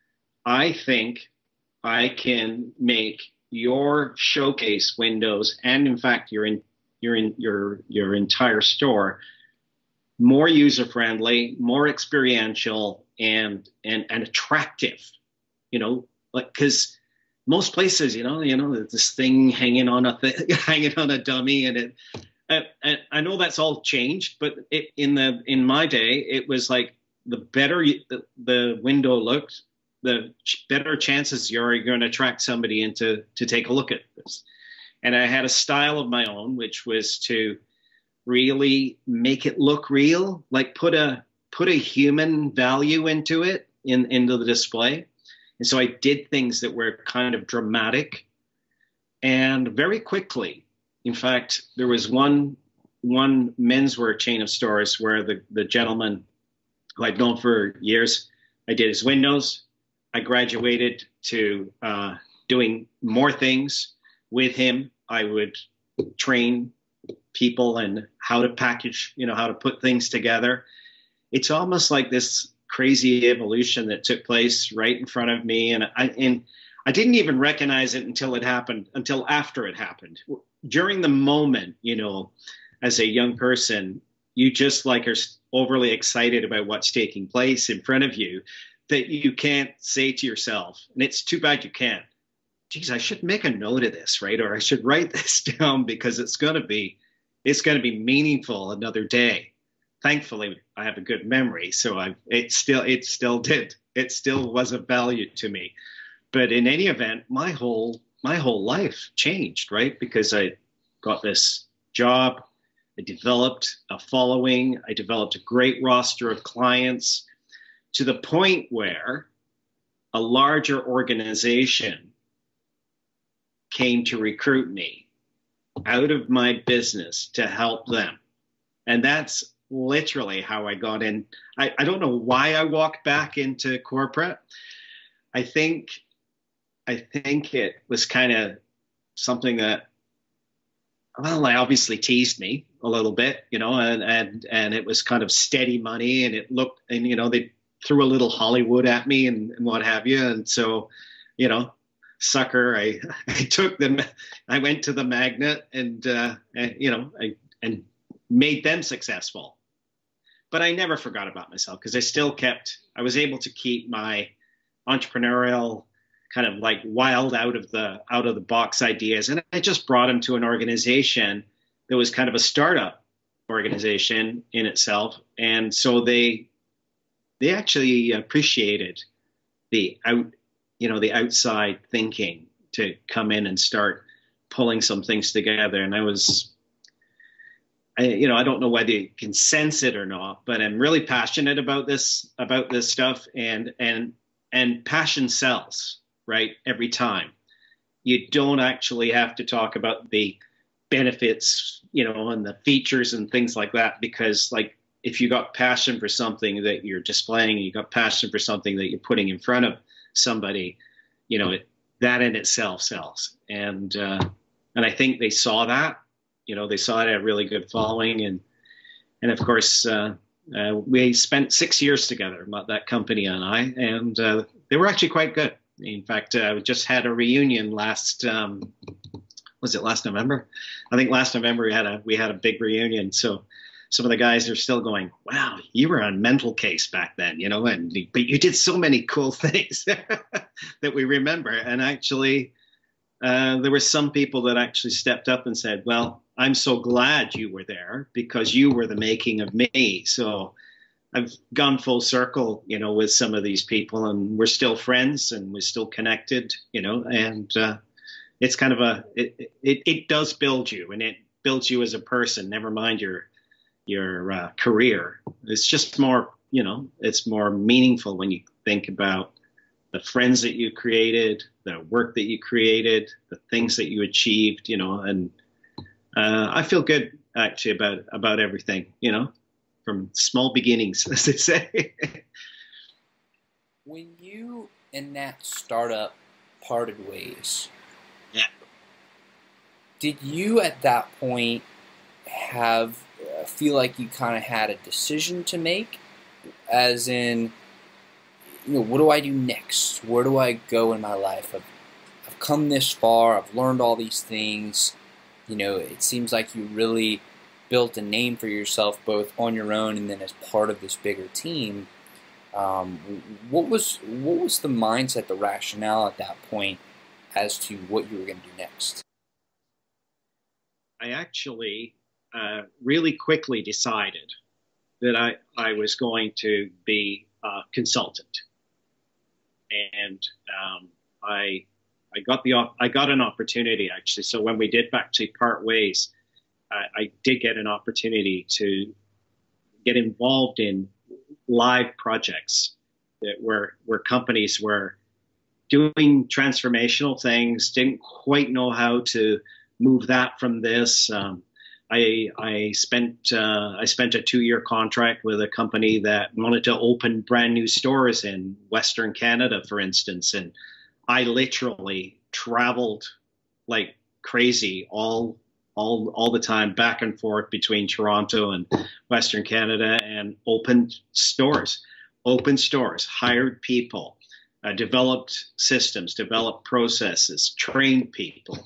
I think I can make your showcase windows, and in fact your in your in your your entire store, more user friendly, more experiential, and and and attractive. You know, like, because most places, you know, you know, this thing hanging on a th- hanging on a dummy, and it. Uh, and I know that's all changed, but it, in the in my day, it was like the better you, the, the window looked, the ch- better chances you're going to attract somebody into to take a look at this. And I had a style of my own, which was to really make it look real, like put a put a human value into it, in into the display. And so I did things that were kind of dramatic, and very quickly. In fact, there was one one menswear chain of stores where the, the gentleman who I'd known for years, I did his windows. I graduated to uh, doing more things with him. I would train people in how to package, you know, how to put things together. It's almost like this crazy evolution that took place right in front of me. And I, and I didn't even recognize it until it happened, until after it happened. During the moment, you know, as a young person, you just like are overly excited about what's taking place in front of you, that you can't say to yourself, and it's too bad you can't, geez, I should make a note of this, right? Or I should write this down, because it's going to be, it's going to be meaningful another day. Thankfully, I have a good memory, so I it still it still did it still was of value to me. But in any event, my whole my whole life changed, right? Because I got this job, I developed a following, I developed a great roster of clients, to the point where a larger organization came to recruit me out of my business to help them. And that's literally how I got in. I, I don't know why I walked back into corporate. I think I think it was kind of something that, well, they obviously teased me a little bit, you know, and, and, and it was kind of steady money, and it looked, and, you know, they threw a little Hollywood at me and, and what have you. And so, you know, sucker, I, I took them, I went to the Magnet and, uh, and you know, I, and made them successful. But I never forgot about myself, because I still kept, I was able to keep my entrepreneurial kind of like wild out of the out of the box ideas. And I just brought them to an organization that was kind of a startup organization in itself. And so they they actually appreciated the out, you know, the outside thinking to come in and start pulling some things together. And I was, I, you know, I don't know whether you can sense it or not, but I'm really passionate about this, about this stuff, and, and, and passion sells, right? Every time. You don't actually have to talk about the benefits, you know, and the features and things like that. Because like if you got passion for something that you're displaying, you got passion for something that you're putting in front of somebody, you know, it, that in itself sells. And uh, and I think they saw that, you know, they saw it had a really good following, and and of course uh, uh, we spent six years together, that company and I, and uh, they were actually quite good. In fact, uh, we just had a reunion last. Um, was it last November? I think last November we had a we had a big reunion. So some of the guys are still going, wow, you were on Mental Case back then, you know, and but you did so many cool things that we remember. And actually, uh, there were some people that actually stepped up and said, well, I'm so glad you were there because you were the making of me. So I've gone full circle, you know, with some of these people, and we're still friends and we're still connected, you know, and uh, it's kind of a, it, it, it does build you, and it builds you as a person, never mind your, your uh, career. It's just more, you know, it's more meaningful when you think about the friends that you created, the work that you created, the things that you achieved, you know, and uh, I feel good actually about, about everything, you know, from small beginnings, as they say. When you and that startup parted ways, yeah, did you at that point have uh, feel like you kind of had a decision to make, as in, you know, what do I do next? Where do I go in my life? I've, I've come this far. I've learned all these things. You know, it seems like you really built a name for yourself, both on your own and then as part of this bigger team. Um, what was what was the mindset, the rationale at that point as to what you were going to do next? I actually uh, really quickly decided that I, I was going to be a consultant, and um, I I got the I got an opportunity actually. So when we did actually part ways, I, I did get an opportunity to get involved in live projects that were where companies were doing transformational things, didn't quite know how to move that from this. Um, I I spent uh, I spent a two-year contract with a company that wanted to open brand new stores in Western Canada, for instance, and I literally traveled like crazy all all all the time, back and forth between Toronto and Western Canada, and opened stores, opened stores, hired people, uh, developed systems, developed processes, trained people.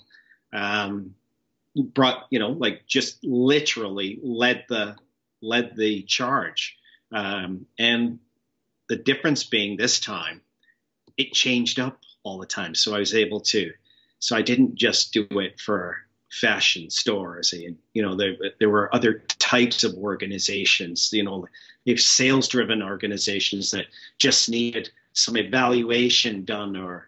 Um, brought, you know, like just literally led the led the charge. Um, and the difference being this time, it changed up all the time. So I was able to, so I didn't just do it for fashion stores. And, you know, there, there were other types of organizations, you know, if sales driven organizations that just needed some evaluation done, or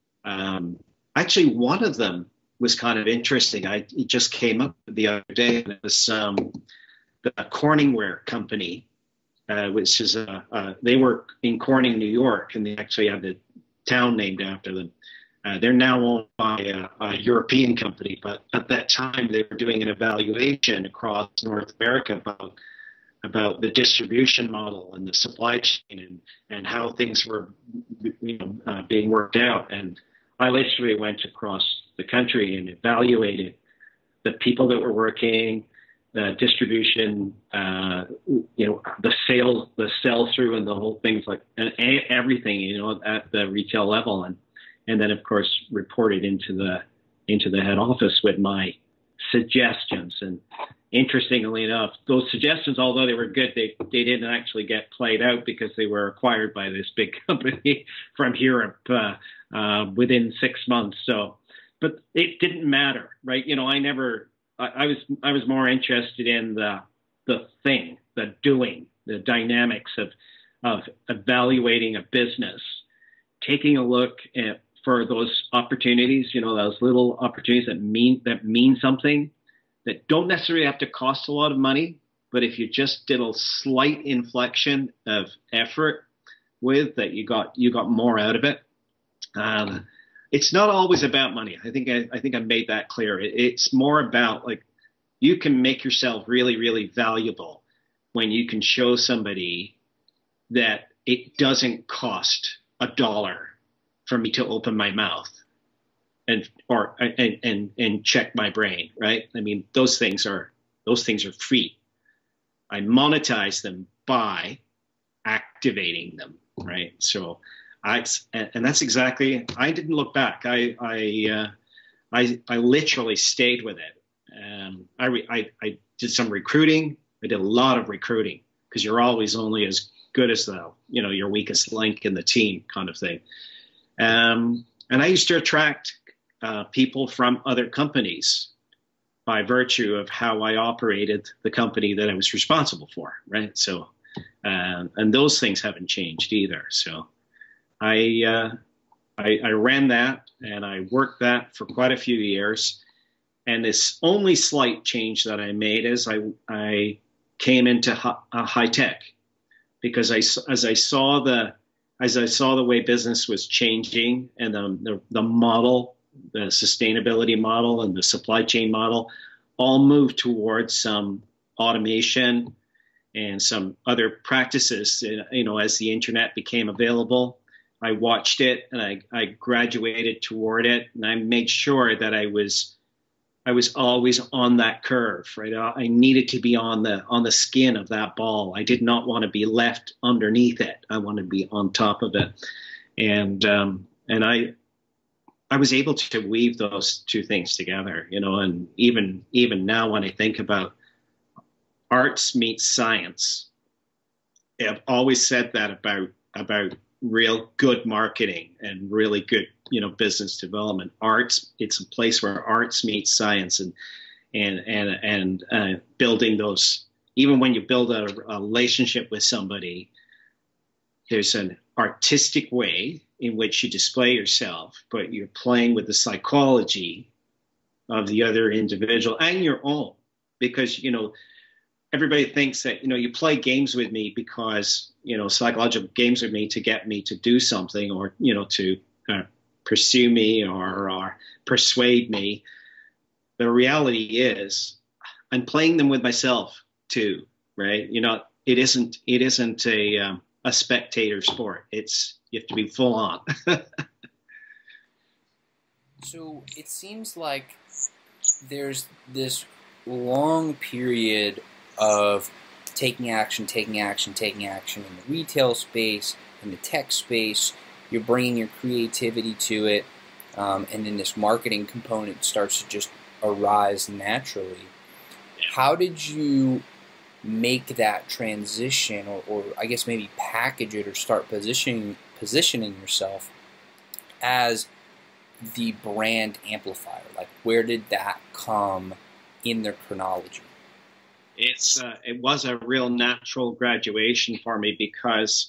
um, actually one of them was kind of interesting. I it just came up the other day, and it was um, the Corningware company, uh, which is a, a they were in Corning, New York, and they actually have the town named after them. Uh, they're now owned by a, a European company, but at that time they were doing an evaluation across North America about about the distribution model and the supply chain, and, and how things were, you know, uh, being worked out. And I literally went across the country and evaluated the people that were working, the distribution, uh, you know, the sales, the sell through, and the whole things, like, and everything, you know, at the retail level, and and then of course reported into the into the head office with my suggestions. And interestingly enough, those suggestions, although they were good, they they didn't actually get played out because they were acquired by this big company from Europe uh, uh, within six months. So. But it didn't matter, right? You know, I never, I, I was, I was more interested in the, the thing, the doing, the dynamics of, of evaluating a business, taking a look at, for those opportunities, you know, those little opportunities that mean, that mean something, that don't necessarily have to cost a lot of money, but if you just did a slight inflection of effort with that, you got, you got more out of it. Um, it's not always about money. I think I, I think I made that clear. It, it's more about like you can make yourself really, really valuable when you can show somebody that it doesn't cost a dollar for me to open my mouth and or and and and check my brain, right? I mean, those things are those things are free. I monetize them by activating them, right? So I and that's exactly. I didn't look back. I I uh, I I literally stayed with it. Um, I, re, I I did some recruiting. I did a lot of recruiting because you're always only as good as the you know your weakest link in the team, kind of thing. Um, and I used to attract uh, people from other companies by virtue of how I operated the company that I was responsible for, right? So, uh, and those things haven't changed either. So, I, uh, I I ran that and I worked that for quite a few years. And this only slight change that I made is I I came into hi, uh, high tech because I as I saw the as I saw the way business was changing and the, the, the model, the sustainability model and the supply chain model all moved towards some automation and some other practices, you know, as the internet became available. I watched it and I, I graduated toward it and I made sure that I was I was always on that curve, right? I needed to be on the on the skin of that ball. I did not want to be left underneath it. I wanted to be on top of it, and um, and I I was able to weave those two things together, you know. And even even now, when I think about arts meets science, I've always said that about about real good marketing and really good, you know, business development. Arts, it's a place where arts meets science, and and and and uh, building those. Even when you build a, a relationship with somebody, there's an artistic way in which you display yourself, but you're playing with the psychology of the other individual and your own, because you know. Everybody thinks that, you know, you play games with me because, you know, psychological games with me to get me to do something or, you know, to uh, pursue me or, or persuade me. The reality is I'm playing them with myself too, right? You know, it isn't, it isn't a, um, a spectator sport. It's, you have to be full on. So it seems like there's this long period of taking action, taking action, taking action in the retail space, in the tech space. You're bringing your creativity to it, um, and then this marketing component starts to just arise naturally. How did you make that transition, or, or I guess maybe package it or start positioning positioning yourself as the brand amplifier? Like, where did that come in their chronology? It's uh, it was a real natural graduation for me because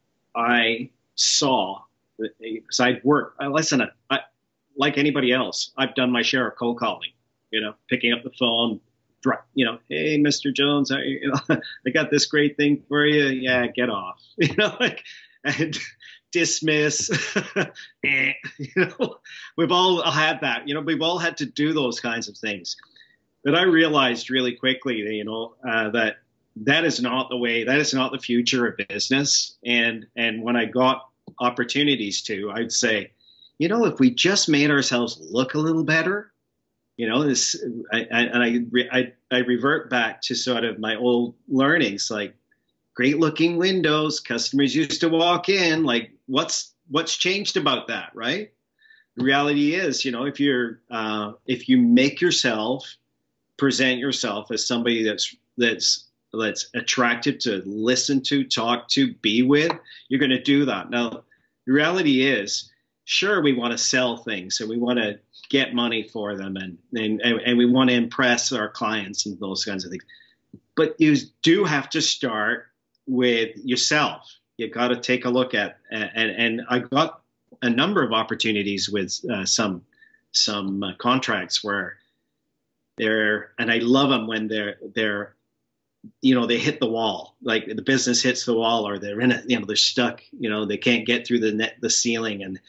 I saw, because I'd worked, I listen, I, like anybody else, I've done my share of cold calling, you know, picking up the phone, you know, hey, Mister Jones, I, you know, I got this great thing for you. Yeah, get off, you know, like, and dismiss, you know, we've all had that, you know, we've all had to do those kinds of things. But I realized really quickly, you know, uh, that that is not the way, that is not the future of business. And and when I got opportunities to, I'd say, you know, if we just made ourselves look a little better, you know, this, I, I, and I, I, I revert back to sort of my old learnings, like great looking windows, customers used to walk in, like what's what's changed about that, right? The reality is, you know, if you're uh, if you make yourself present yourself as somebody that's that's that's attractive to listen to, talk to, be with, you're going to do that. Now, the reality is, sure, we want to sell things and we want to get money for them, and and and we want to impress our clients and those kinds of things. But you do have to start with yourself. You got to take a look at, and and I got a number of opportunities with uh, some some uh, contracts where they're, and I love them when they're, they're, you know, they hit the wall, like the business hits the wall, or they're in it, you know, they're stuck, you know, they can't get through the net, the ceiling, and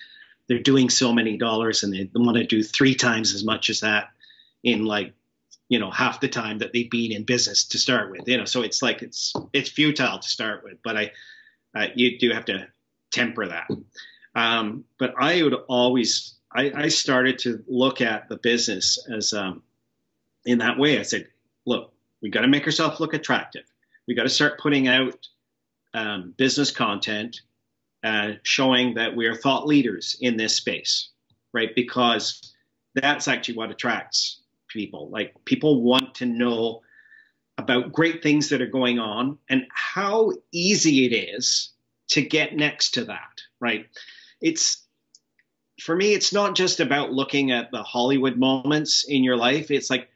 they're doing so many dollars and they want to do three times as much as that in like, you know, half the time that they've been in business to start with, you know, so it's like, it's, it's futile to start with, but I, uh, you do have to temper that. Um, but I would always, I, I started to look at the business as, um, in that way. I said, look, we got to make ourselves look attractive. We got to start putting out, um, business content, uh, showing that we are thought leaders in this space, right? Because that's actually what attracts people. Like, people want to know about great things that are going on and how easy it is to get next to that, right? It's, for me, it's not just about looking at the Hollywood moments in your life. It's like,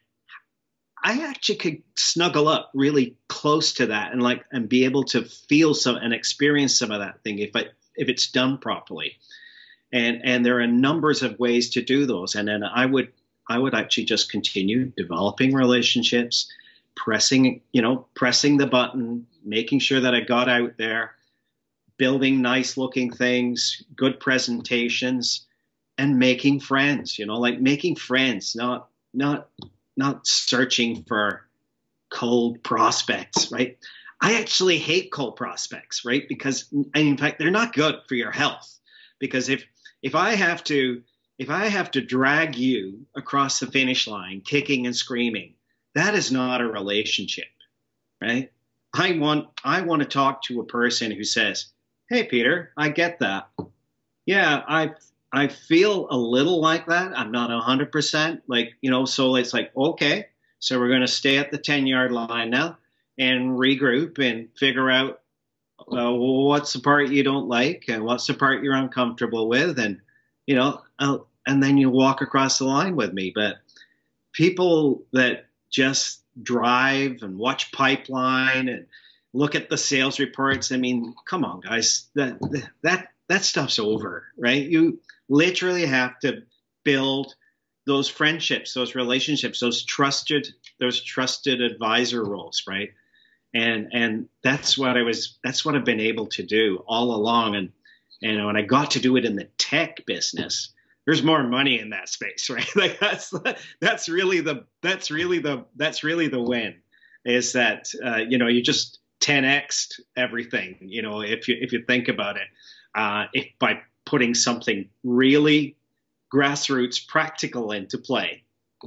I actually could snuggle up really close to that and like, and be able to feel some and experience some of that thing if I, if it's done properly. And, and there are numbers of ways to do those. And then I would, I would actually just continue developing relationships, pressing, you know, pressing the button, making sure that I got out there, building nice looking things, good presentations, and making friends, you know, like making friends, not, not, not searching for cold prospects, right? I actually hate cold prospects, right? Because, and in fact, they're not good for your health. Because if, if I have to, if I have to drag you across the finish line, kicking and screaming, that is not a relationship, right? I want, I want to talk to a person who says, hey, Peter, I get that. Yeah, I, I feel a little like that. I'm not a hundred percent like, you know, so it's like, okay, so we're going to stay at the ten yard line now and regroup and figure out uh, what's the part you don't like and what's the part you're uncomfortable with. And, you know, I'll, and then you walk across the line with me. But people that just drive and watch Pipeline and look at the sales reports, I mean, come on, guys, that, that, that stuff's over, right? You literally have to build those friendships, those relationships, those trusted, those trusted advisor roles, right? And, and that's what I was, that's what I've been able to do all along. And, and when I got to do it in the tech business, there's more money in that space, right? Like that's, that's really the, that's really the, that's really the win is that, uh, you know, you just ten X'd everything, you know, if you, if you think about it, uh, if by putting something really grassroots practical into play,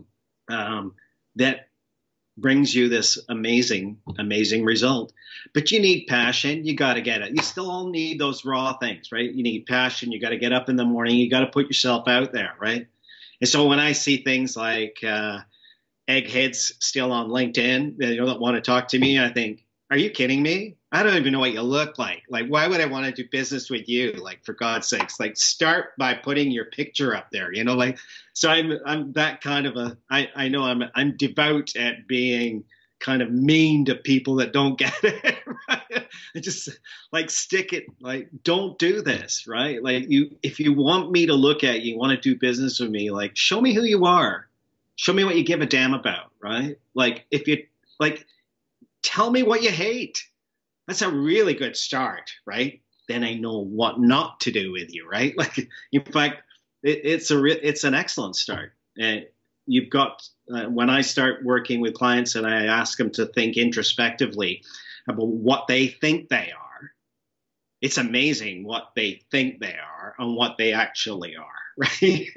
um, that brings you this amazing, amazing result. But you need passion. You got to get it. You still all need those raw things, right? You need passion. You got to get up in the morning. You got to put yourself out there, right? And so when I see things like uh, eggheads still on LinkedIn, you know, that want to talk to me, I think, are you kidding me? I don't even know what you look like. Like, why would I want to do business with you? Like, for God's sakes, like start by putting your picture up there, you know, like, so I'm, I'm that kind of a, I, I know I'm, I'm devout at being kind of mean to people that don't get it, right? I just like stick it, like, don't do this, right? Like you, if you want me to look at you, want to do business with me, like, show me who you are, show me what you give a damn about, right? Like, if you, like, tell me what you hate. That's a really good start, right? Then I know what not to do with you, right? Like, in fact, it, it's a re- it's an excellent start. And you've got uh, when I start working with clients and I ask them to think introspectively about what they think they are, it's amazing what they think they are and what they actually are, right?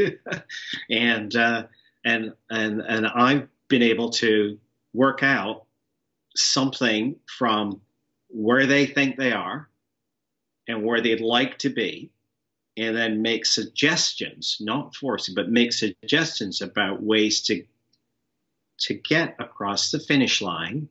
and uh, and and and I've been able to work out something from where they think they are and where they'd like to be, and then make suggestions, not forcing, but make suggestions about ways to to get across the finish line,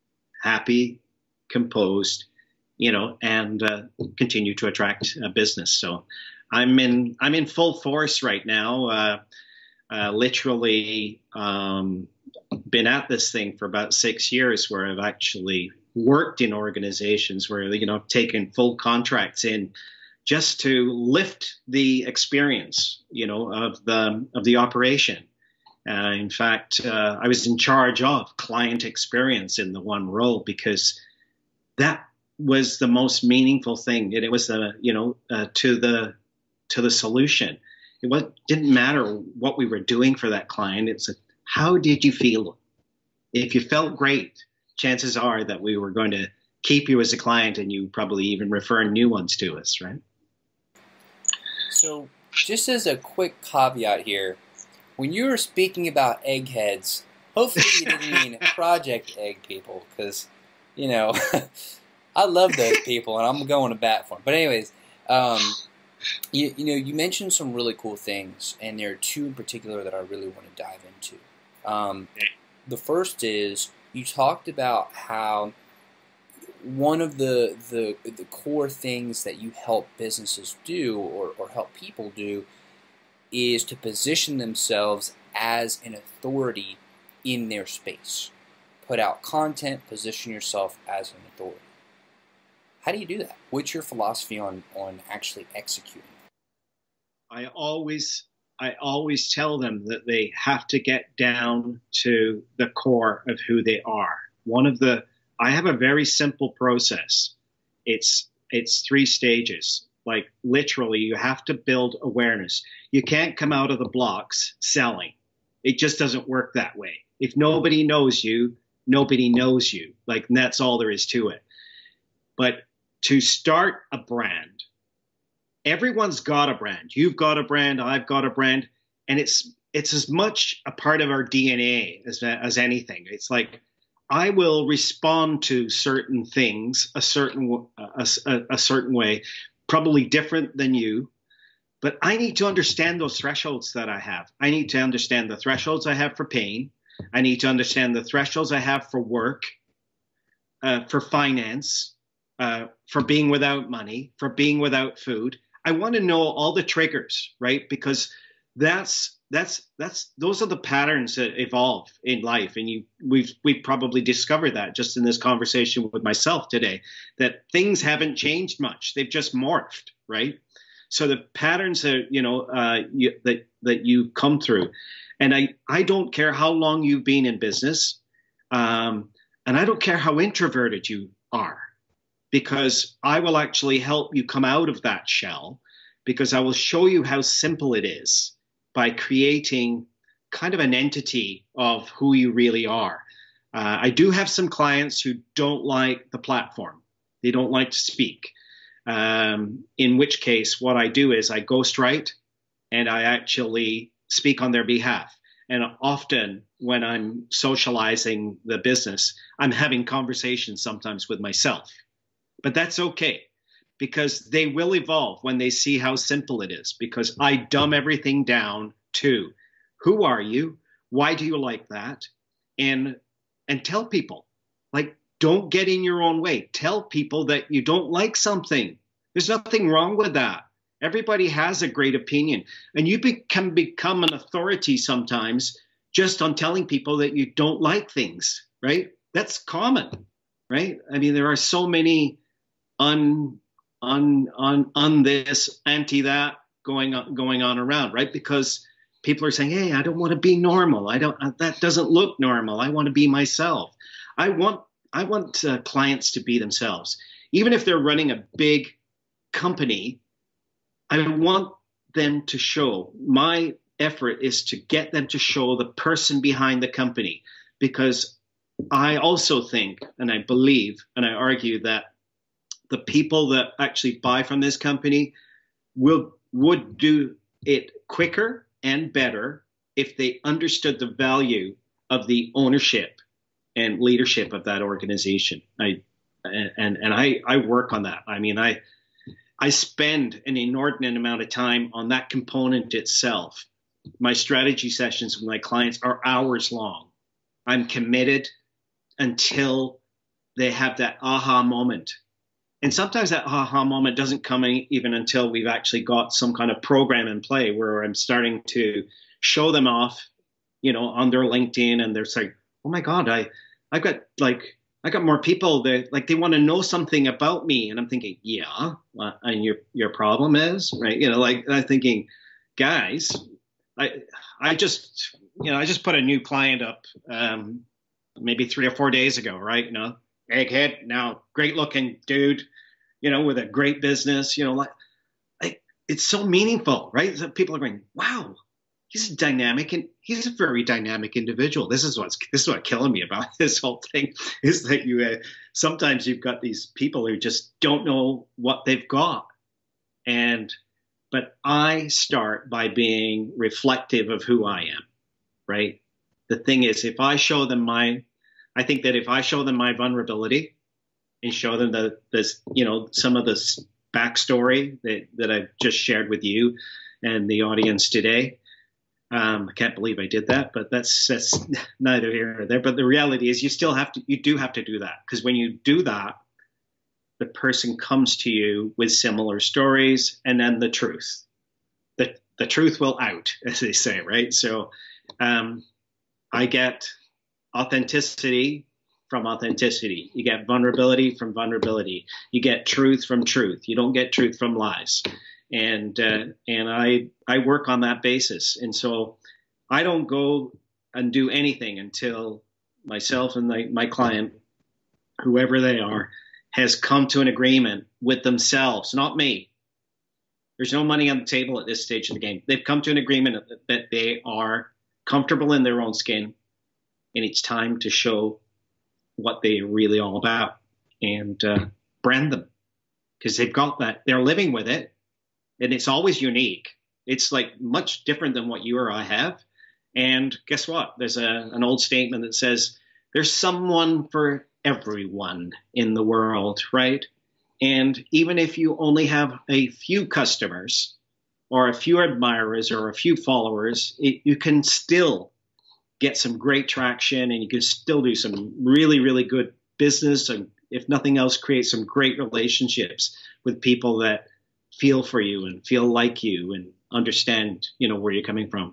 happy, composed, you know, and uh, continue to attract a business. So I'm in I'm in full force right now. Uh, uh, literally um, been at this thing for about six years, where I've actually worked in organizations where, you know, I've taken full contracts in just to lift the experience, you know, of the of the operation. Uh, in fact, uh, I was in charge of client experience in the one role, because that was the most meaningful thing, and it was the, you know, uh, to the to the solution. It was, didn't matter what we were doing for that client. It's a, how did you feel? If you felt great, chances are that we were going to keep you as a client, and you probably even refer new ones to us, right? So just as a quick caveat here, when you were speaking about eggheads, hopefully you didn't mean Project Egg people, because, you know, I love those people, and I'm going to bat for them. But anyways, um, you, you know, you mentioned some really cool things, and there are two in particular that I really want to dive into. Um, the first is you talked about how one of the, the the core things that you help businesses do, or, or help people do, is to position themselves as an authority in their space. Put out content, position yourself as an authority. How do you do that? What's your philosophy on, on actually executing? I always I always tell them that they have to get down to the core of who they are. One of the I have a very simple process. It's it's three stages. Like literally, you have to build awareness. You can't come out of the blocks selling. It just doesn't work that way. If nobody knows you, nobody knows you. Like, and that's all there is to it. But to start a brand, everyone's got a brand. You've got a brand. I've got a brand, and it's it's as much a part of our D N A as as anything. It's like, I will respond to certain things a certain a, a, a certain way, probably different than you, but I need to understand those thresholds that I have. I need to understand the thresholds I have for pain. I need to understand the thresholds I have for work, uh, for finance, uh, for being without money, for being without food. I want to know all the triggers, right? Because that's That's that's those are the patterns that evolve in life, and you we've we've probably discovered that just in this conversation with myself today, that things haven't changed much; they've just morphed, right? So the patterns that you know uh, you, that that you come through, and I I don't care how long you've been in business, um, and I don't care how introverted you are, because I will actually help you come out of that shell, because I will show you how simple it is by creating kind of an entity of who you really are. Uh, I do have some clients who don't like the platform. They don't like to speak. Um, in which case, what I do is I ghostwrite, and I actually speak on their behalf. And often when I'm socializing the business, I'm having conversations sometimes with myself. But that's okay, because they will evolve when they see how simple it is, because I dumb everything down to who are you? Why do you like that? And and tell people, like, don't get in your own way. Tell people that you don't like something. There's nothing wrong with that. Everybody has a great opinion. And you be, can become an authority sometimes just on telling people that you don't like things, right? That's common, right? I mean, there are so many un on on on this, anti that going on going on around, right? Because people are saying, hey, I don't want to be normal. I don't, that doesn't look normal. I want to be myself. I want I want uh, clients to be themselves. Even if they're running a big company, I want them to show, my effort is to get them to show the person behind the company, because I also think, and I believe, and I argue that the people that actually buy from this company will would do it quicker and better if they understood the value of the ownership and leadership of that organization. I and and I I work on that. I mean, I I spend an inordinate amount of time on that component itself. My strategy sessions with my clients are hours long. I'm committed until they have that aha moment. And sometimes that aha moment doesn't come even until we've actually got some kind of program in play where I'm starting to show them off, you know, on their LinkedIn, and they're saying, oh my God, I, I got like, I got more people that like, they want to know something about me. And I'm thinking, yeah, uh, and your, your problem is, right. You know, like I'm thinking, guys, I, I just, you know, I just put a new client up, um, maybe three or four days ago, right? You know, egghead, now great looking dude, you know, with a great business, you know, like, I, it's so meaningful, right? So people are going, wow, he's a dynamic and he's a very dynamic individual. This is what's this is what's killing me about this whole thing is that you uh, sometimes you've got these people who just don't know what they've got, and but I start by being reflective of who I am, right? The thing is, if I show them my, I think that if I show them my vulnerability and show them the this you know some of this backstory that that I've just shared with you and the audience today. Um, I can't believe I did that, but that's that's neither here nor there. But the reality is, you still have to, you do have to do that, because when you do that, the person comes to you with similar stories, and then the truth, the the truth will out, as they say, right? So, um, I get authenticity from authenticity. You get vulnerability from vulnerability. You get truth from truth. You don't get truth from lies. And uh, and I I work on that basis, and so I don't go and do anything until myself and my, my client, whoever they are, has come to an agreement with themselves, not me. There's no money on the table at this stage of the game. They've come to an agreement that, that they are comfortable in their own skin, and it's time to show what they're really all about and uh, brand them, because they've got that. They're living with it. And it's always unique. It's like much different than what you or I have. And guess what? There's a, an old statement that says there's someone for everyone in the world, right? And even if you only have a few customers or a few admirers or a few followers, it, you can still get some great traction, and you can still do some really, really good business. And if nothing else, create some great relationships with people that feel for you and feel like you and understand, you know, where you're coming from.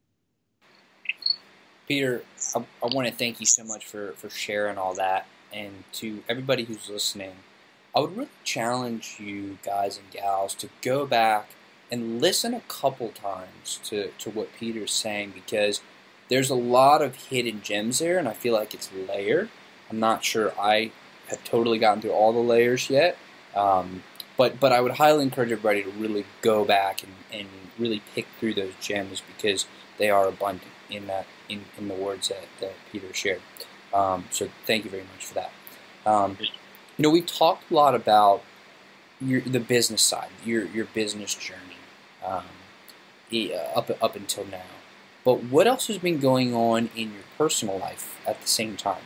Peter, I, I want to thank you so much for, for sharing all that. And to everybody who's listening, I would really challenge you guys and gals to go back and listen a couple times to, to what Peter's saying, because there's a lot of hidden gems there, and I feel like it's layered. I'm not sure I have totally gotten through all the layers yet. Um, But but I would highly encourage everybody to really go back and, and really pick through those gems, because they are abundant in that in, in the words that, that Peter shared. Um, so thank you very much for that. Um, you know, we've talked a lot about your, the business side, your your business journey um, up up until now. But what else has been going on in your personal life at the same time?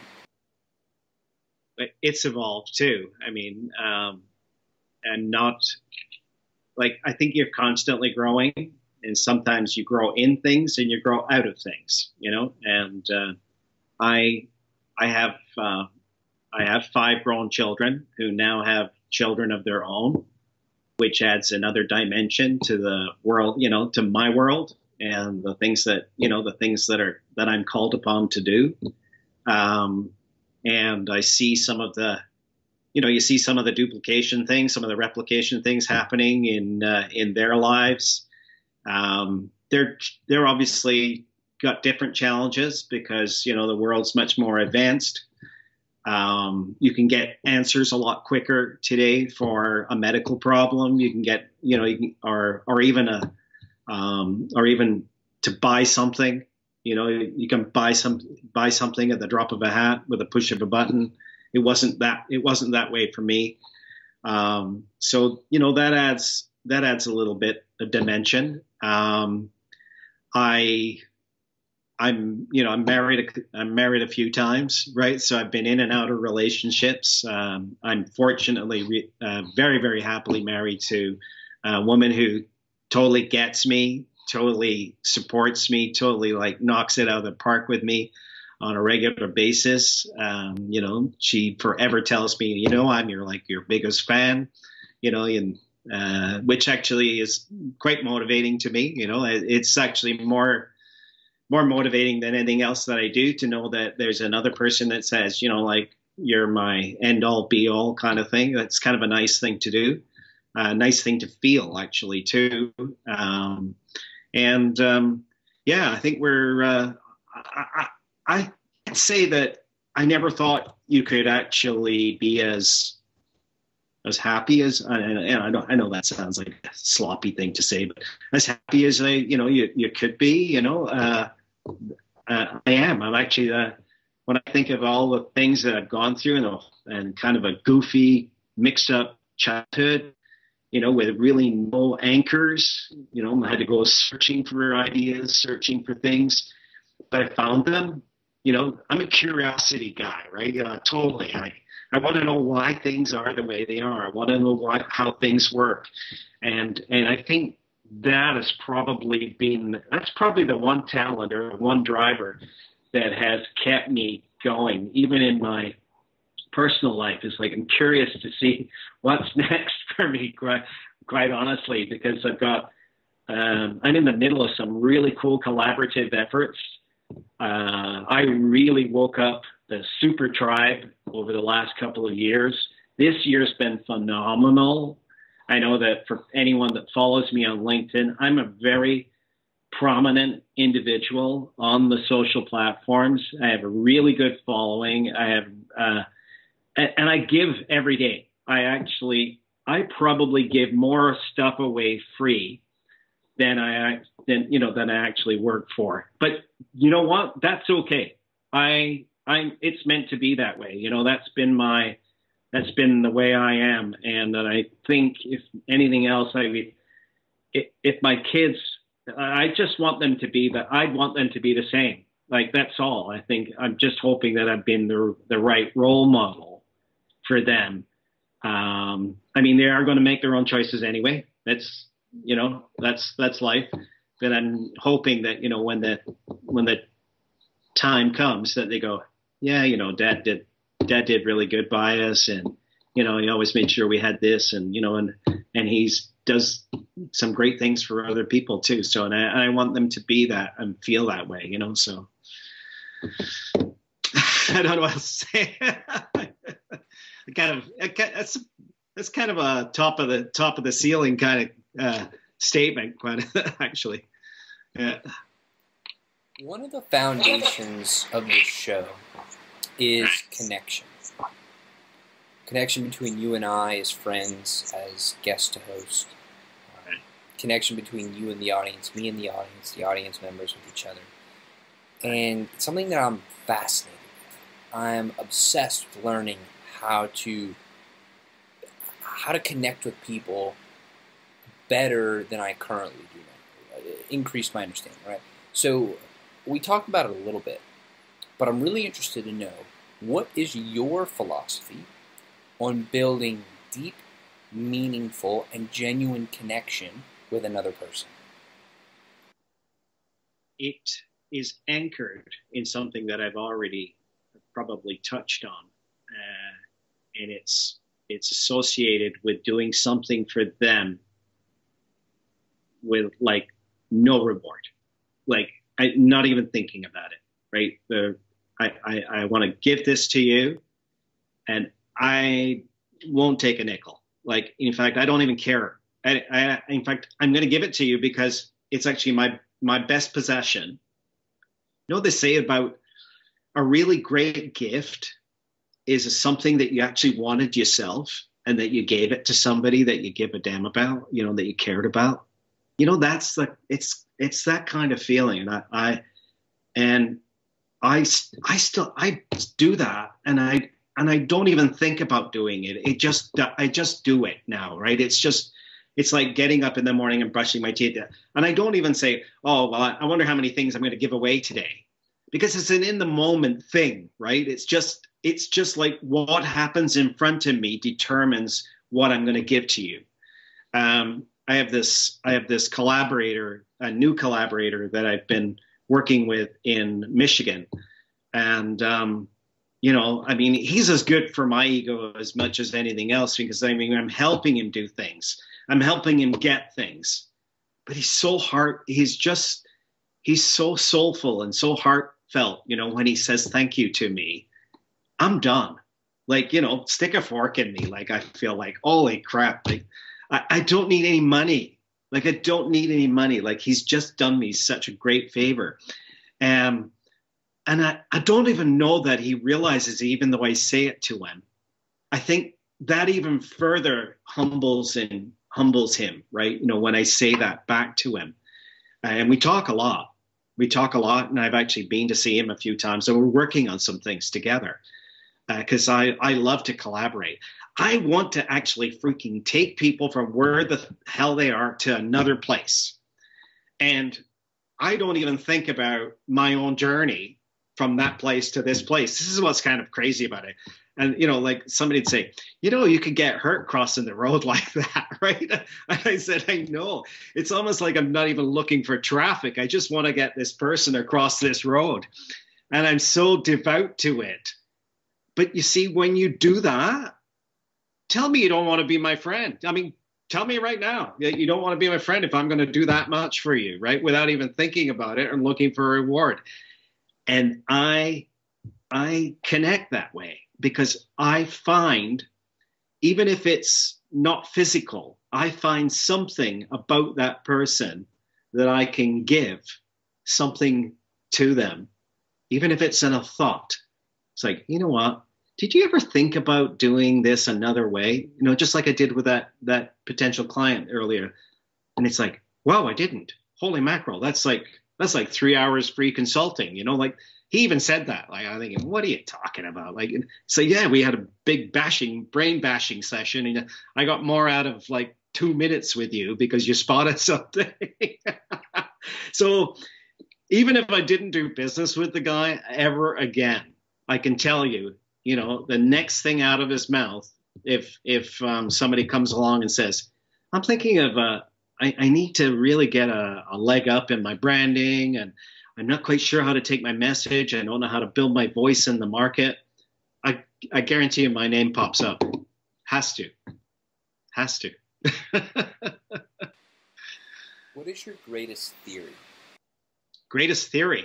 It's evolved too. I mean. Um... And not like, I think you're constantly growing, and sometimes you grow in things and you grow out of things, you know. And uh, I, I have, uh, I have five grown children who now have children of their own, which adds another dimension to the world, you know, to my world and the things that, you know, the things that are that I'm called upon to do. Um, and I see some of the. You know, you see some of the duplication things, some of the replication things happening in uh, in their lives. Um, they're they're obviously got different challenges, because you know the world's much more advanced. Um, you can get answers a lot quicker today for a medical problem. You can get you know, you can, or or even a um, or even to buy something. You know, you can buy some buy something at the drop of a hat with a push of a button. It wasn't that. It wasn't that way for me. Um, so you know that adds that adds a little bit of dimension. Um, I, I'm you know I'm married. A, I'm married a few times, right? So I've been in and out of relationships. Um, I'm fortunately re, uh, very very happily married to a woman who totally gets me, totally supports me, totally like knocks it out of the park with me on a regular basis. Um, you know, she forever tells me, you know, I'm your like your biggest fan, you know, and uh, which actually is quite motivating to me. You know, it's actually more more motivating than anything else that I do to know that there's another person that says, you know, like you're my end all be all kind of thing. That's kind of a nice thing to do, a nice thing to feel actually too. Um, and um, yeah, I think we're. Uh, I, I, I say that I never thought you could actually be as as happy as, and, and I know, I know that sounds like a sloppy thing to say, but as happy as I, you know, you, you could be, you know, uh, uh, I am. I'm actually, uh, when I think of all the things that I've gone through and, and kind of a goofy, mixed up childhood, you know, with really no anchors, you know, I had to go searching for ideas, searching for things, but I found them. You know, I'm a curiosity guy, right? Uh, totally. I, I want to know why things are the way they are. I want to know why, how things work. And, and I think that has probably been, that's probably the one talent or one driver that has kept me going, even in my personal life. Is like, I'm curious to see what's next for me, quite, quite honestly, because I've got, um, I'm in the middle of some really cool collaborative efforts. Uh, I really woke up the Super Tribe over the last couple of years. This year's been phenomenal. I know that for anyone that follows me on LinkedIn, I'm a very prominent individual on the social platforms. I have a really good following. I have, uh, and I give every day. I actually, I probably give more stuff away free than I, than, you know, than I actually work for. But you know what? That's okay. I, I'm, it's meant to be that way. You know, that's been my, that's been the way I am. And that I think if anything else, I, if, if my kids, I just want them to be that. I'd want them to be the same. Like, that's all. I think I'm just hoping that I've been the, the right role model for them. Um, I mean, they are going to make their own choices anyway. That's, you know, that's, that's life. But I'm hoping that, you know, when the, when the time comes that they go, yeah, you know, dad did, dad did really good by us. And, you know, he always made sure we had this, and, you know, and, and he's does some great things for other people too. So, and I, I want them to be that and feel that way, you know, so I don't know what else to say. kind of, that's, that's kind of a top of the top of the ceiling kind of uh, statement, quite actually. Yeah. One of the foundations of this show is connection. Connection between you and I as friends, as guest to host. Um, connection between you and the audience, me and the audience, the audience members with each other. And it's something that I'm fascinated with. I'm obsessed with learning how to how to connect with people better than I currently do now. Increase my understanding, right? So we talked about it a little bit, but I'm really interested to know, what is your philosophy on building deep, meaningful, and genuine connection with another person? It is anchored in something that I've already probably touched on, uh, and it's it's associated with doing something for them with like no reward, like I, not even thinking about it. Right? The I I, I want to give this to you, and I won't take a nickel. Like, in fact, I don't even care. I, I, in fact, I'm going to give it to you because it's actually my, my best possession. You know what they say about a really great gift is something that you actually wanted yourself and that you gave it to somebody that you give a damn about, you know, that you cared about. You know, that's the, it's, it's that kind of feeling. And I, I and I, I still, I do that. And I, And I don't even think about doing it. It just, I just do it now, right? It's just, it's like getting up in the morning and brushing my teeth. And I don't even say, oh, well, I wonder how many things I'm going to give away today, because it's an in the moment thing, right? It's just, it's just like what happens in front of me determines what I'm going to give to you. Um, I have this, I have this collaborator, a new collaborator that I've been working with in Michigan. And, um, you know, I mean, he's as good for my ego as much as anything else, because I mean, I'm helping him do things. I'm helping him get things, but he's so heart, he's just, he's so soulful and so heartfelt. You know, when he says thank you to me, I'm done. Like, you know, stick a fork in me. Like, I feel like, holy crap. Like, I, I don't need any money. Like, I don't need any money. Like, he's just done me such a great favor. And, And I, I don't even know that he realizes it, even though I say it to him. I think that even further humbles and humbles him, right? You know, when I say that back to him, and we talk a lot, we talk a lot, and I've actually been to see him a few times, so we're working on some things together because uh, I, I love to collaborate. I want to actually freaking take people from where the hell they are to another place. And I don't even think about my own journey from that place to this place. This is what's kind of crazy about it. And, you know, like somebody'd say, you know, you could get hurt crossing the road like that, right? And I said, I know. It's almost like I'm not even looking for traffic. I just want to get this person across this road. And I'm so devout to it. But you see, when you do that, tell me you don't want to be my friend. I mean, tell me right now that you don't want to be my friend if I'm going to do that much for you, right? Without even thinking about it and looking for a reward. And I, I connect that way because I find, even if it's not physical, I find something about that person that I can give something to them, even if it's in a thought. It's like, you know what? Did you ever think about doing this another way? You know, just like I did with that that potential client earlier. And it's like, wow, I didn't. Holy mackerel. That's like that's like three hours free consulting. You know, like he even said that. Like I'm thinking, what are you talking about? Like, so yeah, we had a big bashing, brain bashing session, and I got more out of like two minutes with you because you spotted something. So even if I didn't do business with the guy ever again, I can tell you, you know, the next thing out of his mouth, if if um, somebody comes along and says, I'm thinking of, uh, I, I need to really get a, a leg up in my branding, and I'm not quite sure how to take my message. I don't know how to build my voice in the market. I, I guarantee you my name pops up. Has to. Has to. What is your greatest theory? Greatest theory?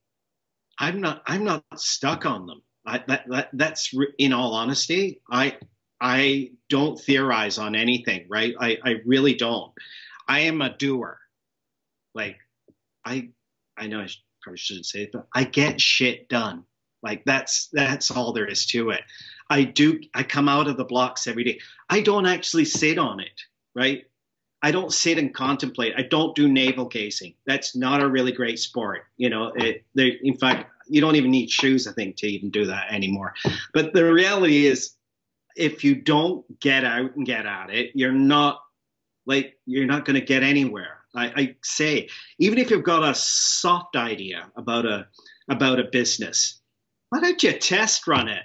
I'm not, I'm not stuck on them. I, that, that that's in all honesty, I I don't theorize on anything, right? I, I really don't. I am a doer. Like I I know I probably shouldn't say it, but I get shit done. Like that's that's all there is to it. I do. I come out of the blocks every day. I don't actually sit on it, right? I don't sit and contemplate. I don't do navel gazing. That's not a really great sport. You know, it, in fact, you don't even need shoes, I think, to even do that anymore. But the reality is, if you don't get out and get at it, you're not like you're not going to get anywhere. I, I say, even if you've got a soft idea about a about a business, why don't you test run it?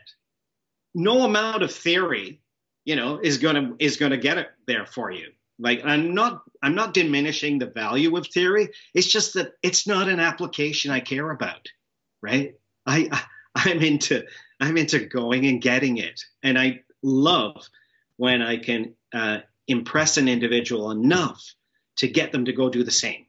No amount of theory, you know, is gonna is gonna get it there for you. Like I'm not I'm not diminishing the value of theory. It's just that it's not an application I care about, right? I, I I'm into I'm into going and getting it, and I love when I can uh, impress an individual enough to get them to go do the same.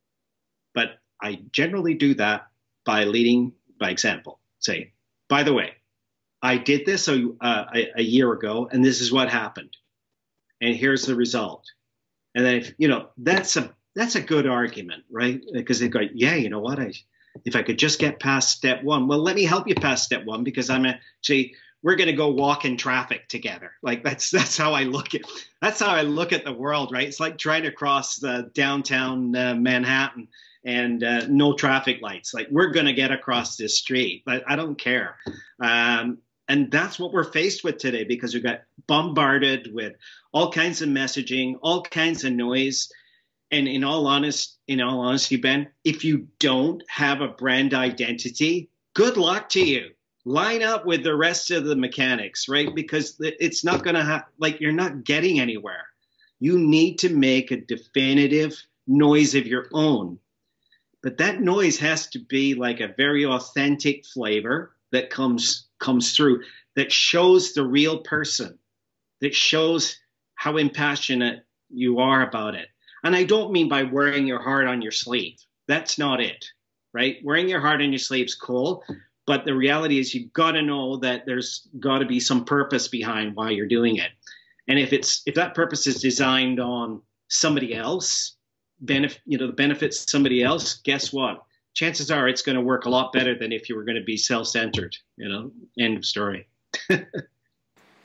But I generally do that by leading by example. Say, by the way, I did this a, uh, a, a year ago, and this is what happened, and here's the result. And then, if, you know, that's a that's a good argument, right? Because they go, yeah, you know what? I if I could just get past step one, well, let me help you past step one because I'm actually we're going to go walk in traffic together. Like that's that's how I look at that's how I look at the world, right? It's like trying to cross the downtown uh, Manhattan and uh, no traffic lights. Like we're going to get across this street, but I don't care. Um, And that's what we're faced with today because we got bombarded with all kinds of messaging, all kinds of noise. And in all honest, in all honesty, Ben, if you don't have a brand identity, good luck to you. Line up with the rest of the mechanics, right? Because it's not going to have, like, you're not getting anywhere. You need to make a definitive noise of your own. But that noise has to be like a very authentic flavor that comes comes through, that shows the real person, that shows how impassionate you are about it. And I don't mean by wearing your heart on your sleeve. That's not it, right? Wearing your heart on your sleeve is cool, but the reality is you've got to know that there's got to be some purpose behind why you're doing it. And if it's if that purpose is designed on somebody else, benefit, you know, the benefits somebody else, guess what? Chances are it's going to work a lot better than if you were going to be self-centered, you know, end of story.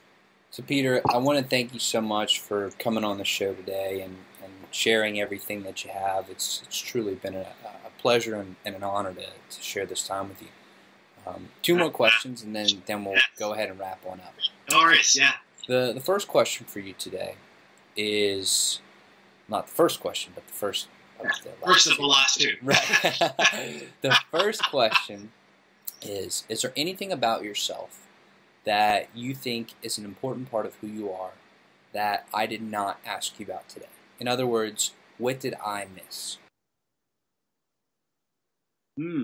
So, Peter, I want to thank you so much for coming on the show today and, and sharing everything that you have. It's it's truly been a, a pleasure and, and an honor to, to share this time with you. Um, two more questions, and then, then we'll go ahead and wrap one up. No worries, yeah. The, the first question for you today is not the first question, but the first of the last First of two. the last two. Right. The first question is, is there anything about yourself that you think is an important part of who you are that I did not ask you about today? In other words, what did I miss? Hmm.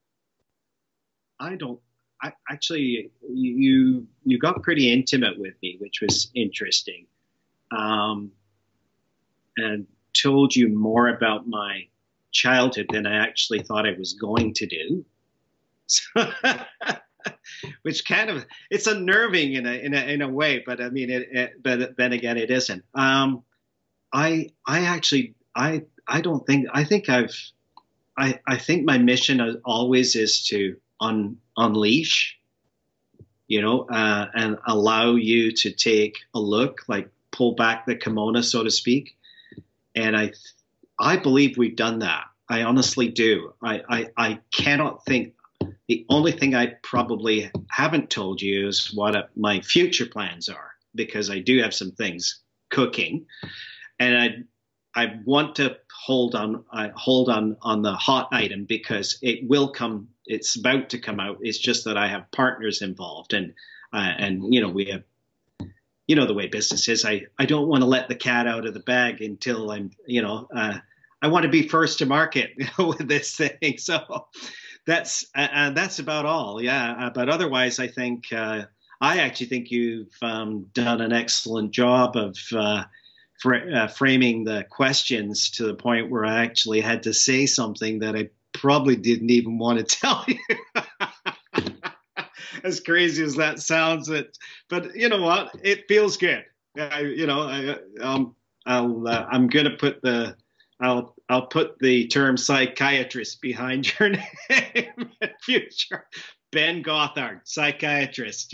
I don't. I actually, you you got pretty intimate with me, which was interesting, um, and told you more about my childhood than I actually thought I was going to do. So, which kind of, it's unnerving in a in a in a way, but I mean, it, it, but then again, it isn't. Um, I I actually I I don't think I think I've I I think my mission always is to un, unleash, you know, uh, and allow you to take a look, like pull back the kimono, so to speak. And I I believe we've done that. I honestly do. I I, I cannot think. The only thing I probably haven't told you is what my future plans are, because I do have some things cooking, and I I want to hold on I hold on on the hot item because it will come. It's about to come out. It's just that I have partners involved, and uh, and you know we have you know the way business is. I I don't want to let the cat out of the bag until I'm you know uh, I want to be first to market you know, with this thing. So. That's uh, that's about all, yeah. Uh, but otherwise, I think uh, I actually think you've um, done an excellent job of uh, fr- uh, framing the questions to the point where I actually had to say something that I probably didn't even want to tell you. As crazy as that sounds, it, but you know what? It feels good. I, you know, I, um, I'll uh, I'm gonna put the. I'll I'll put the term psychiatrist behind your name in future. Ben Gothard, psychiatrist.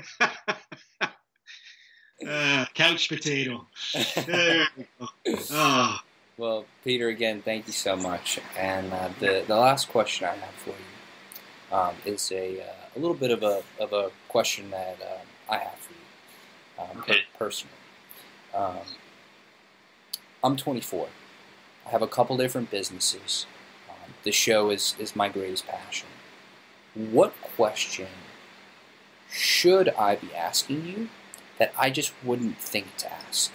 uh, couch potato. Oh. Well, Peter, again, thank you so much. And uh, the the last question I have for you um, is a uh, a little bit of a of a question that um, I have for you, um, Okay. personally. Um, I'm twenty-four. I have a couple different businesses. Um, the show is, is my greatest passion. What question should I be asking you that I just wouldn't think to ask?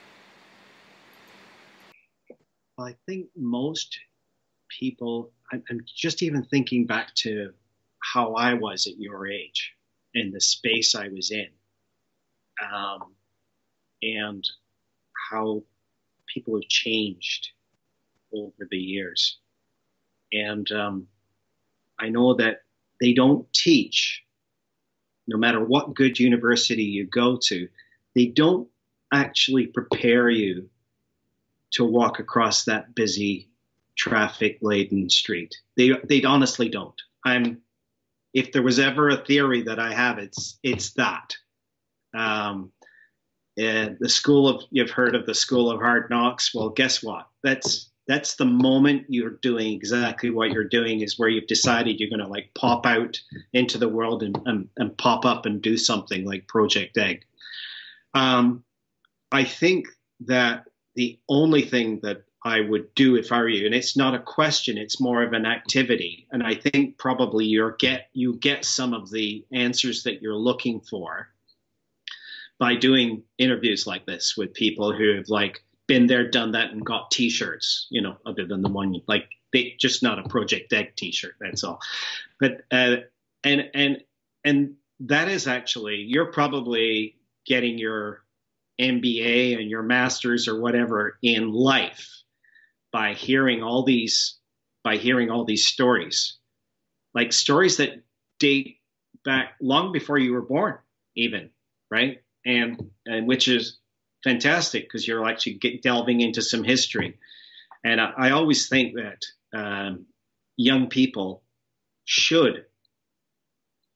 Well, I think most people, I'm, I'm just even thinking back to how I was at your age and the space I was in, um, and how people have changed over the years. And um, I know that they don't teach, no matter what good university you go to, they don't actually prepare you to walk across that busy, traffic-laden street. They they honestly don't. I'm. If there was ever a theory that I have, it's it's that. Um, uh, the school of you've heard of the school of hard knocks. Well, guess what? That's That's the moment you're doing exactly what you're doing is where you've decided you're going to like pop out into the world and, and, and pop up and do something like Project Egg. Um, I think that the only thing that I would do if I were you, and it's not a question, it's more of an activity. And I think probably you're get, you get some of the answers that you're looking for by doing interviews like this with people who have like, been there, done that, and got T-shirts, you know, other than the one, like, they just not a Project Egg T-shirt, that's all. But, uh, and, and, and that is actually, you're probably getting your M B A and your master's or whatever in life by hearing all these, by hearing all these stories, like stories that date back long before you were born, even, right? And, and which is, fantastic because you're actually get, delving into some history. And I, I always think that um, young people should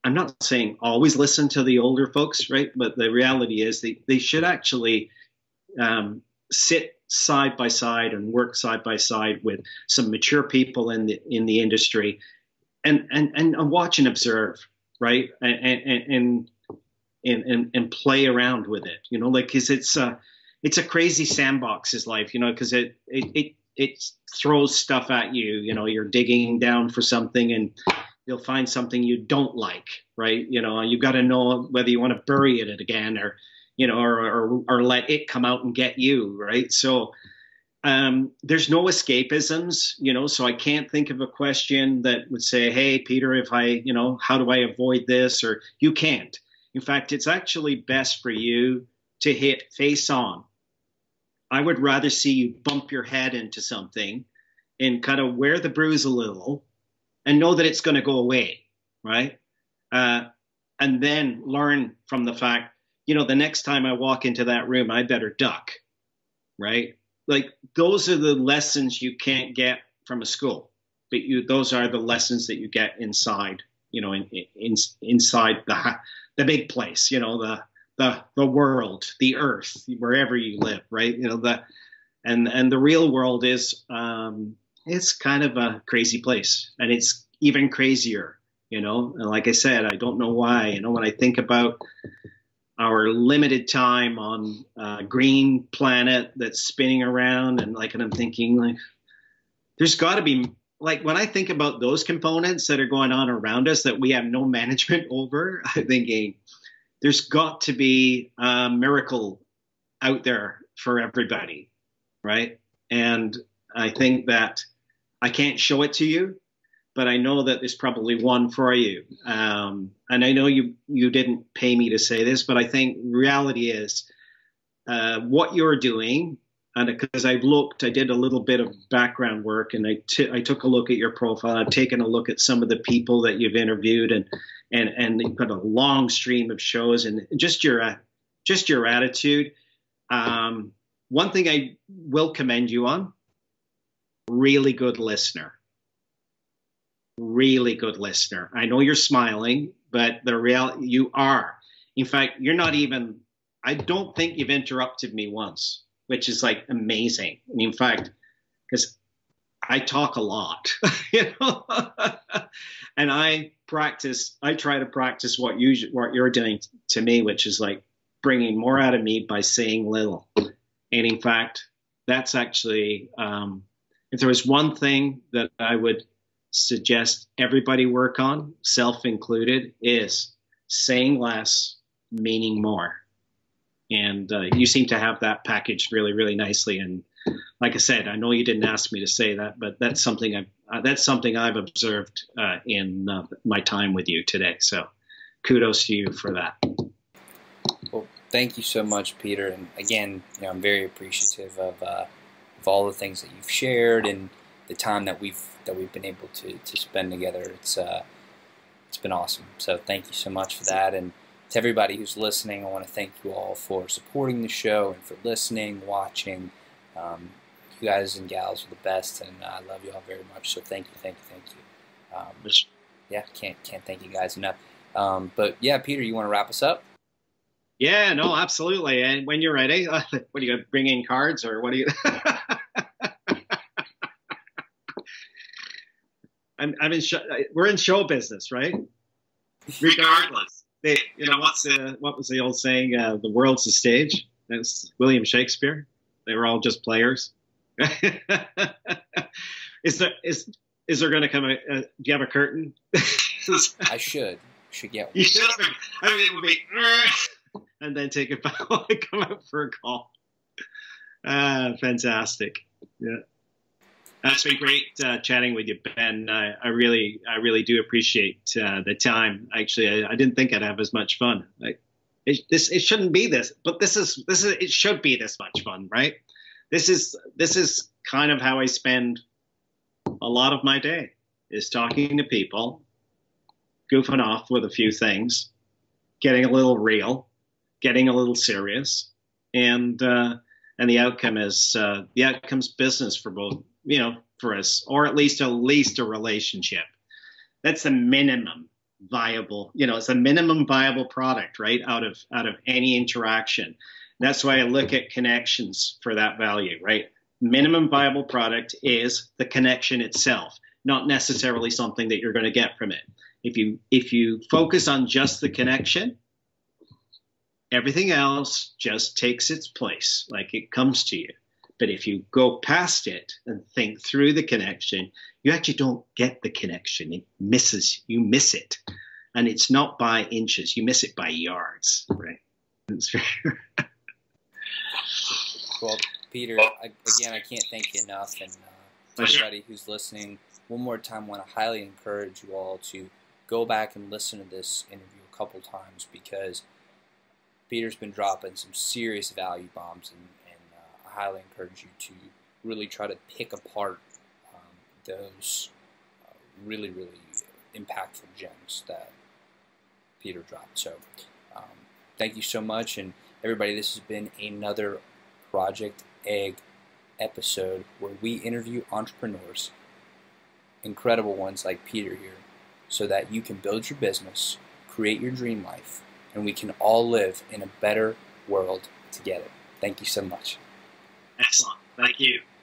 I'm not saying always listen to the older folks, right? But the reality is they, they should actually um, sit side by side and work side by side with some mature people in the in the industry, and and and watch and observe, right? And and and and, and play around with it, you know, like because it's a it's a crazy sandbox is life, you know, because it it it it throws stuff at you, you know, you're digging down for something and you'll find something you don't like, right? You know, you've got to know whether you want to bury it again or, you know, or, or, or let it come out and get you, right? So um, there's no escapisms, you know, so I can't think of a question that would say, hey, Peter, if I, you know, how do I avoid this? Or you can't. In fact, it's actually best for you to hit face on. I would rather see you bump your head into something and kind of wear the bruise a little and know that it's going to go away, right? Uh, and then learn from the fact, you know, the next time I walk into that room, I better duck, right? Like those are the lessons you can't get from a school, but you those are the lessons that you get inside, you know, in, in inside the the big place, you know, the the the world, the earth, wherever you live, right? You know, the and and the real world is. Um, It's kind of a crazy place, and it's even crazier, you know. And like I said, I don't know why. You know, when I think about our limited time on a green planet that's spinning around, and like, and I'm thinking, like, there's got to be, like, when I think about those components that are going on around us that we have no management over, I'm thinking there's got to be a miracle out there for everybody, right? And I think that I can't show it to you, but I know that there's probably one for you. Um, and I know you you didn't pay me to say this, but I think reality is uh, what you're doing. And because I've looked, I did a little bit of background work, and I, t- I took a look at your profile. I've taken a look at some of the people that you've interviewed, and and and you've got a long stream of shows, and just your just your attitude. Um, one thing I will commend you on. Really good listener. Really good listener. I know you're smiling, but the real you are. In fact, you're not even, I don't think you've interrupted me once, which is like amazing. And in fact, because I talk a lot, you know, and I practice, I try to practice what you what you're doing to me, which is like bringing more out of me by saying little. And in fact, that's actually, um, if there was one thing that I would suggest everybody work on, self included, is saying less, meaning more. And uh, you seem to have that packaged really, really nicely. And like I said, I know you didn't ask me to say that, but that's something I've, uh, that's something I've observed uh, in uh, my time with you today. So kudos to you for that. Well, thank you so much, Peter. And again, you know, I'm very appreciative of uh, of all the things that you've shared and the time that we've that we've been able to to spend together. It's uh, it's been awesome. So thank you so much for that. And to everybody who's listening, I want to thank you all for supporting the show and for listening, watching. Um, you guys and gals are the best, and I love you all very much. So thank you, thank you, thank you. Um, yeah, can't can't thank you guys enough. Um, but yeah, Peter, you want to wrap us up? Yeah, no, absolutely. And when you're ready, uh, what do you got? Bring in cards, or what do you? I'm, I'm in. Show, we're in show business, right? Regardless, they, you know what's the what was the old saying? Uh, the world's the stage. That's William Shakespeare. They were all just players. is there is is there going to come a? Uh, do you have a curtain? I should should get one. You should. I mean, it would be. And then take it back while I come out for a call. Ah, fantastic. Yeah. That's been great uh, chatting with you, Ben. I, I really, I really do appreciate uh, the time. Actually, I, I didn't think I'd have as much fun. Like, it, this, it shouldn't be this, but this is, this is, it should be this much fun, right? This is, this is kind of how I spend a lot of my day, is talking to people, goofing off with a few things, getting a little real, getting a little serious, and uh, and the outcome is uh, the outcome's business for both, you know, for us, or at least at least a relationship. That's the minimum, viable, you know, it's a minimum viable product, right? Out of, out of any interaction. That's why I look at connections for that value, right? Minimum viable product is the connection itself, not necessarily something that you're going to get from it. If you, if you focus on just the connection, everything else just takes its place, like it comes to you. But if you go past it and think through the connection, you actually don't get the connection. It misses, you miss it. And it's not by inches, you miss it by yards, right? It's very Well, Peter, I, again, I can't thank you enough. And uh, to everybody who's listening, one more time, I want to highly encourage you all to go back and listen to this interview a couple times, because Peter's been dropping some serious value bombs, and, and uh, I highly encourage you to really try to pick apart um, those uh, really, really impactful gems that Peter dropped. So um, thank you so much. And everybody, this has been another Project Egg episode where we interview entrepreneurs, incredible ones like Peter here, so that you can build your business, create your dream life, and we can all live in a better world together. Thank you so much. Excellent. Thank you.